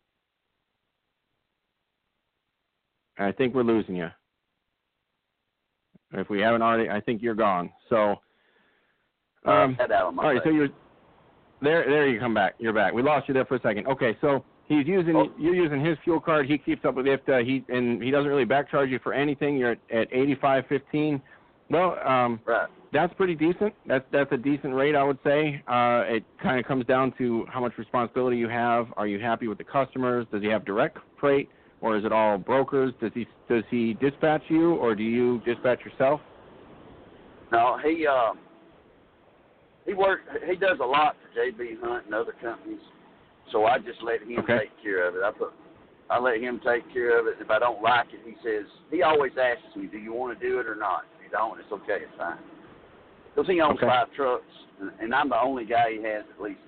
S2: I think we're losing you. If we haven't already, I think you're gone. So, all right. So you're there. You come back. You're back. We lost you there for a second. Okay. So you're using his fuel card. He keeps up with IFTA. He doesn't really back charge you for anything. You're at 85.15. Well,
S3: right.
S2: That's pretty decent. That's a decent rate, I would say. It kind of comes down to how much responsibility you have. Are you happy with the customers? Does he have direct freight, or is it all brokers? Does he dispatch you, or do you dispatch yourself?
S3: No, he does a lot for JB Hunt and other companies. So I just let him take care of it. I let him take care of it. If I don't like it, he always asks me, do you want to do it or not? If you don't, it's okay, it's fine. Because he owns 5 trucks, and I'm the only guy he has at least.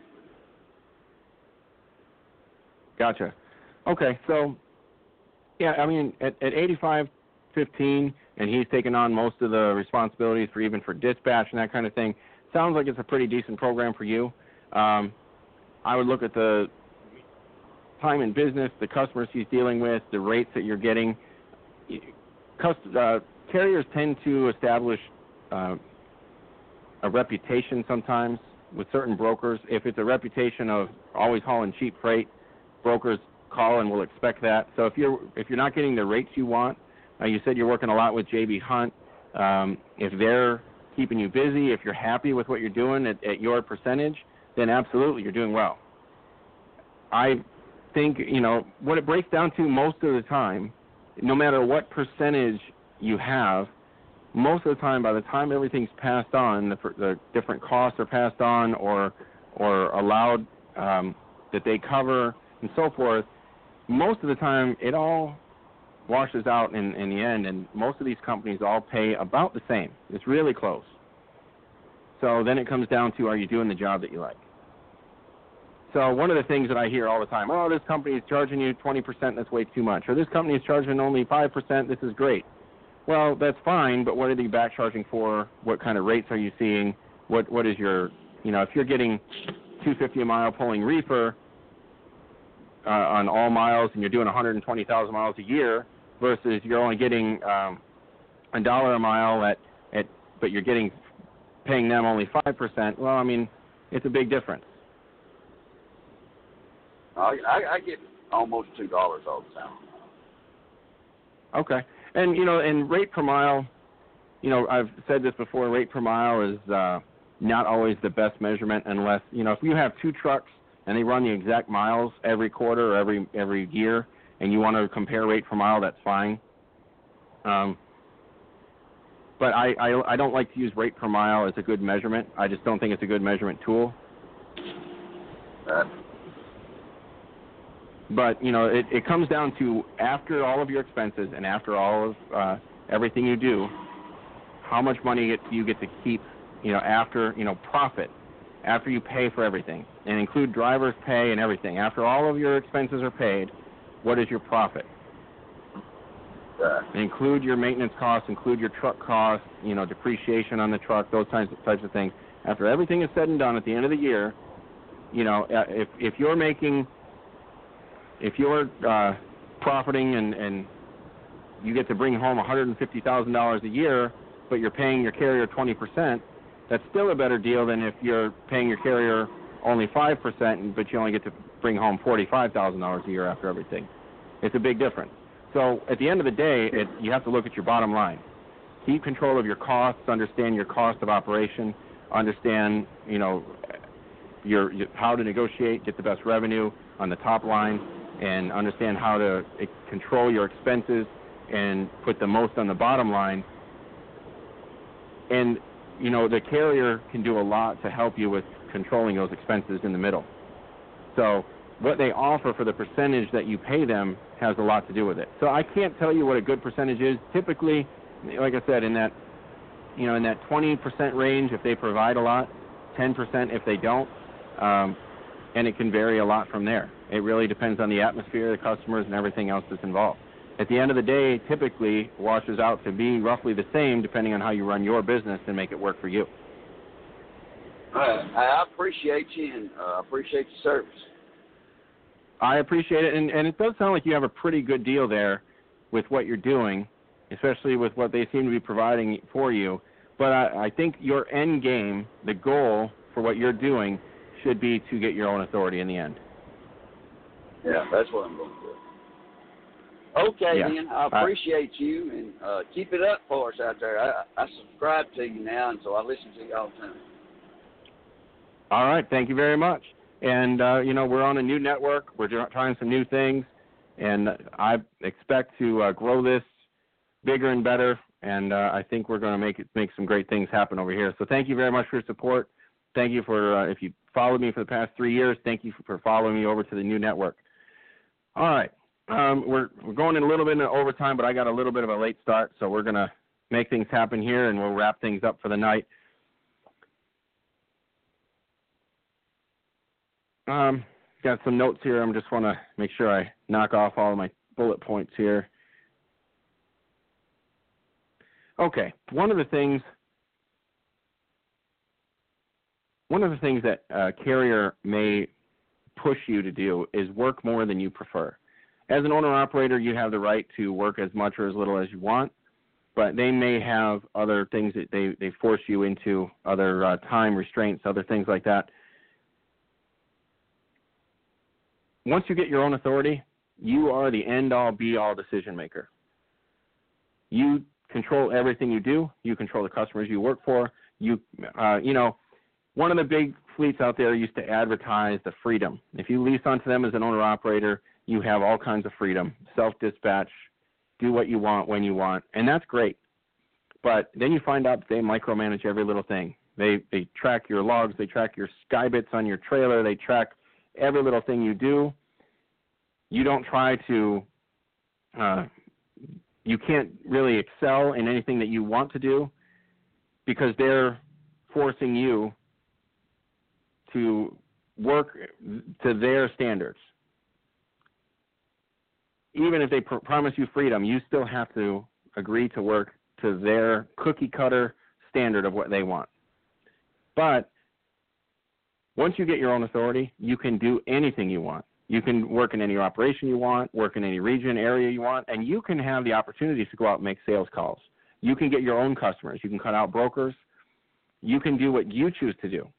S3: Gotcha.
S2: Okay, so, yeah, I mean, at 85.15, and he's taking on most of the responsibilities for dispatch and that kind of thing, sounds like it's a pretty decent program for you. I would look at the time in business, the customers he's dealing with, the rates that you're getting. Carriers tend to establish a reputation sometimes with certain brokers. If it's a reputation of always hauling cheap freight, brokers call and will expect that. So if you're not getting the rates you want, you said you're working a lot with JB Hunt. If they're keeping you busy, if you're happy with what you're doing at your percentage, then absolutely you're doing well. I think, what it breaks down to most of the time, no matter what percentage you have, most of the time, by the time everything's passed on, the different costs are passed on or allowed that they cover and so forth, most of the time it all washes out in the end, and most of these companies all pay about the same. It's really close. So then it comes down to, are you doing the job that you like? So one of the things that I hear all the time, oh, this company is charging you 20%, that's way too much. Or this company is charging only 5%, this is great. Well, that's fine, but what are they back charging for? What kind of rates are you seeing? What is your, if you're getting $250 a mile pulling reefer on all miles and you're doing 120,000 miles a year versus you're only getting $1 a mile but you're paying them only 5%, well, I mean, it's a big difference.
S3: I get almost $2 all the time.
S2: Okay. And, and rate per mile, I've said this before, rate per mile is not always the best measurement unless, if you have two trucks and they run the exact miles every quarter or every year and you want to compare rate per mile, that's fine. But I don't like to use rate per mile as a good measurement. I just don't think it's a good measurement tool. But, it comes down to after all of your expenses and after all of everything you do, how much money do you get to keep, after, profit, after you pay for everything, and include driver's pay and everything. After all of your expenses are paid, what is your profit? Include your maintenance costs, include your truck costs, depreciation on the truck, those types of things. After everything is said and done at the end of the year, if you're profiting and you get to bring home $150,000 a year, but you're paying your carrier 20%, that's still a better deal than if you're paying your carrier only 5%, but you only get to bring home $45,000 a year after everything. It's a big difference. So at the end of the day, you have to look at your bottom line. Keep control of your costs, understand your cost of operation, understand, how to negotiate, get the best revenue on the top line, and understand how to control your expenses and put the most on the bottom line. And, the carrier can do a lot to help you with controlling those expenses in the middle. So what they offer for the percentage that you pay them has a lot to do with it. So I can't tell you what a good percentage is. Typically, like I said, in that 20% range if they provide a lot, 10% if they don't, and it can vary a lot from there. It really depends on the atmosphere, the customers, and everything else that's involved. At the end of the day, typically washes out to be roughly the same depending on how you run your business and make it work for you.
S3: I appreciate you and appreciate your service.
S2: I appreciate it, and it does sound like you have a pretty good deal there with what you're doing, especially with what they seem to be providing for you. But I think your end game, the goal for what you're doing, should be to get your own authority in the end.
S3: Yeah, that's what I'm going to do. Okay,
S2: yeah.
S3: then. I appreciate you, and keep it up for us out there. I subscribe to you now, and so I listen to you all the time.
S2: All right, thank you very much. And, we're on a new network. We're trying some new things, and I expect to grow this bigger and better, and I think we're going to make some great things happen over here. So thank you very much for your support. Thank you for, if you followed me for the past 3 years, thank you for following me over to the new network. All right. We're going in a little bit into overtime, but I got a little bit of a late start, so we're going to make things happen here, and we'll wrap things up for the night. Got some notes here. I just want to make sure I knock off all of my bullet points here. Okay, one of the things that a carrier may push you to do is work more than you prefer. As an owner-operator, you have the right to work as much or as little as you want, but they may have other things that they force you into, other time restraints, other things like that. Once you get your own authority, you are the end-all, be-all decision maker. You control everything you do. You control the customers you work for. One of the big fleets out there used to advertise the freedom. If you lease onto them as an owner-operator, you have all kinds of freedom, self-dispatch, do what you want when you want, and that's great. But then you find out that they micromanage every little thing. They track your logs. They track your skybits on your trailer. They track every little thing you do. You don't try to, you can't really excel in anything that you want to do because they're forcing you to work to their standards. Even if they promise you freedom, you still have to agree to work to their cookie-cutter standard of what they want. But once you get your own authority, you can do anything you want. You can work in any operation you want, work in any region, area you want, and you can have the opportunities to go out and make sales calls. You can get your own customers. You can cut out brokers. You can do what you choose to do.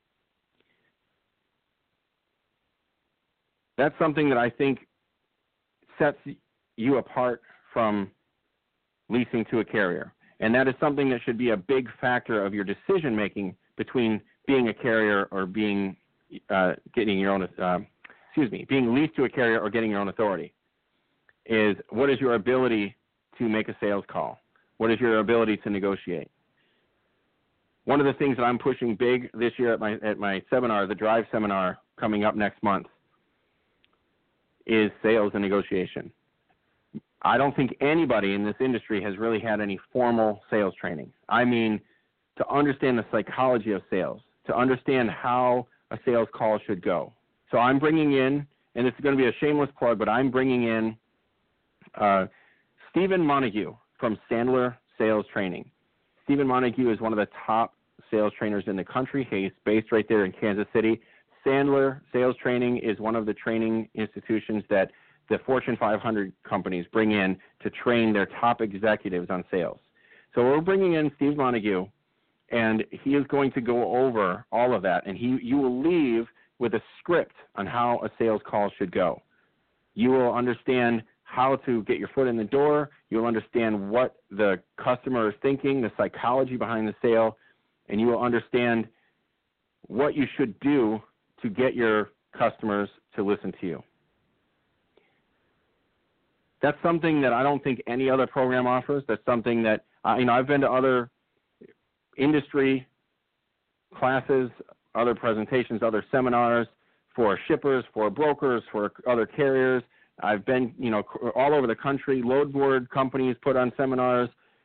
S2: That's something that I think sets you apart from leasing to a carrier. And that is something that should be a big factor of your decision making between being a carrier or being getting your own being leased to a carrier or getting your own authority. Is what is your ability to make a sales call? What is your ability to negotiate? One of the things that I'm pushing big this year at my seminar, the Drive seminar coming up next month, is sales and negotiation. I don't think anybody in this industry has really had any formal sales training. I mean, to understand the psychology of sales, to understand how a sales call should go. So I'm bringing in, and this is going to be a shameless plug, but I'm bringing in Stephen Montague from Sandler Sales Training. Stephen Montague is one of the top sales trainers in the country. He's based right there in Kansas City. Sandler Sales Training is one of the training institutions that the Fortune 500 companies bring in to train their top executives on sales. So we're bringing in Steve Montague, and he is going to go over all of that, and you will leave with a script on how a sales call should go. You will understand how to get your foot in the door. You'll understand what the customer is thinking, the psychology behind the sale, and you will understand what you should do to get your customers to listen to you. That's something that I don't think any other program offers. That's something that, I've been to other industry classes, other presentations, other seminars for shippers, for brokers, for other carriers. I've been, all over the country. Load board companies put on seminars.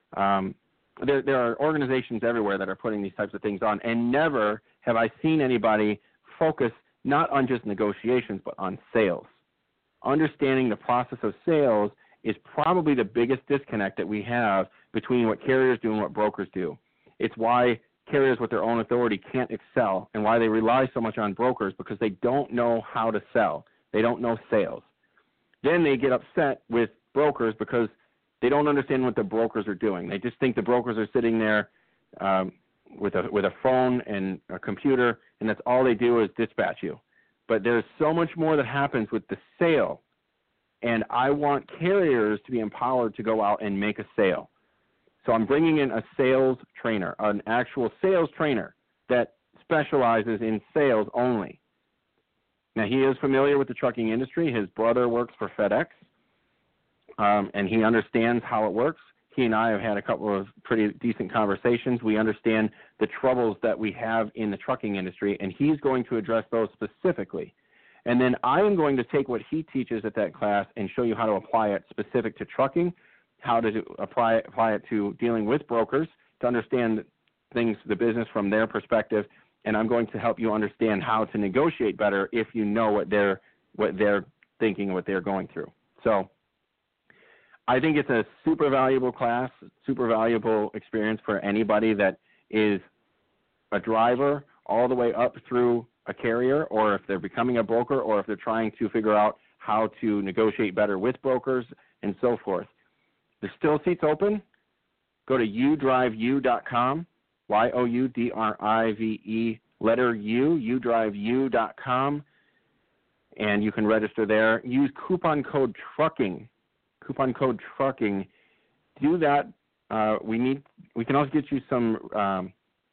S2: There are organizations everywhere that are putting these types of things on, and never have I seen anybody focus not on just negotiations, but on sales. Understanding the process of sales is probably the biggest disconnect that we have between what carriers do and what brokers do. It's why carriers with their own authority can't excel and why they rely so much on brokers, because they don't know how to sell. They don't know sales. Then they get upset with brokers because they don't understand what the brokers are doing. They just think the brokers are sitting there with a phone and a computer, and that's all they do is dispatch you. But there's so much more that happens with the sale, and I want carriers to be empowered to go out and make a sale. So I'm bringing in a sales trainer, an actual sales trainer that specializes in sales only. Now, he is familiar with the trucking industry. His brother works for FedEx, and he understands how it works. He and I have had a couple of pretty decent conversations. We understand the troubles that we have in the trucking industry, and he's going to address those specifically. And then I am going to take what he teaches at that class and show you how to apply it specific to trucking, how to apply it to dealing with brokers, to understand things, the business from their perspective, and I'm going to help you understand how to negotiate better if you know what they're thinking, what they're going through. So I think it's a super valuable class, super valuable experience for anybody that is a driver all the way up through a carrier, or if they're becoming a broker, or if they're trying to figure out how to negotiate better with brokers and so forth. There's still seats open. Go to youdriveu.com, YOUDRIVE, letter U, youdriveu.com, and you can register there. Use coupon code TRUCKING. Coupon code TRUCKING. Do that. We can also get you some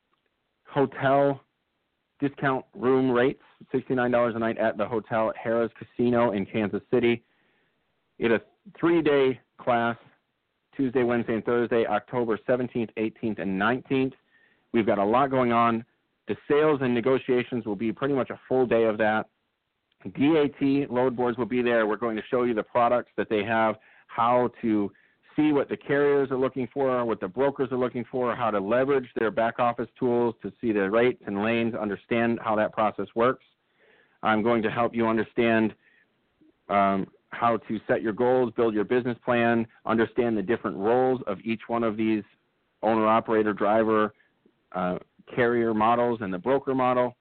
S2: hotel discount room rates, $69 a night at the hotel at Harrah's Casino in Kansas City. It's a 3-day class, Tuesday, Wednesday, and Thursday, October 17th, 18th, and 19th. We've got a lot going on. The sales and negotiations will be pretty much a full day of that. DAT load boards will be there. We're going to show you the products that they have, how to see what the carriers are looking for, what the brokers are looking for, how to leverage their back office tools to see the rates and lanes, understand how that process works. I'm going to help you understand how to set your goals, build your business plan, understand the different roles of each one of these owner, operator, driver, carrier models and the broker model.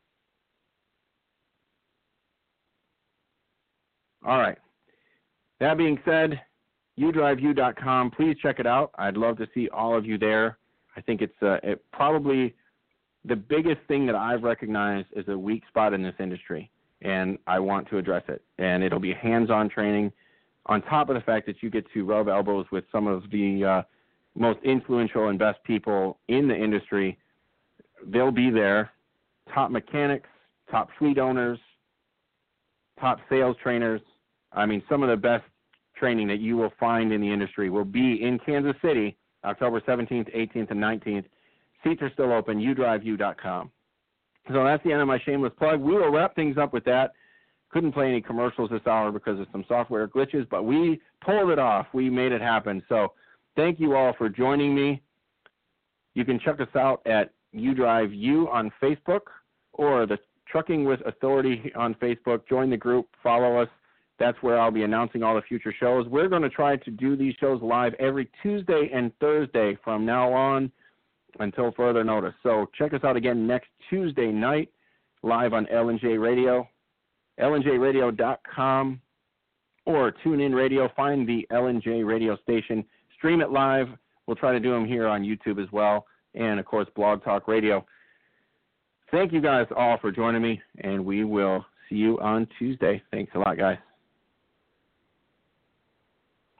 S2: All right. That being said, udriveu.com. Please check it out. I'd love to see all of you there. I think it's probably the biggest thing that I've recognized is a weak spot in this industry, and I want to address it. And it'll be hands-on training on top of the fact that you get to rub elbows with some of the most influential and best people in the industry. They'll be there, top mechanics, top fleet owners, top sales trainers. I mean, some of the best training that you will find in the industry will be in Kansas City, October 17th, 18th, and 19th. Seats are still open, udriveu.com. So that's the end of my shameless plug. We will wrap things up with that. Couldn't play any commercials this hour because of some software glitches, but we pulled it off. We made it happen. So thank you all for joining me. You can check us out at udriveu on Facebook or the Trucking with Authority on Facebook. Join the group. Follow us. That's where I'll be announcing all the future shows. We're going to try to do these shows live every Tuesday and Thursday from now on until further notice. So check us out again next Tuesday night, live on L&J Radio, lnjradio.com, or TuneIn Radio. Find the L&J Radio station. Stream it live. We'll try to do them here on YouTube as well, and, of course, Blog Talk Radio. Thank you guys all for joining me, and we will see you on Tuesday. Thanks a lot, guys.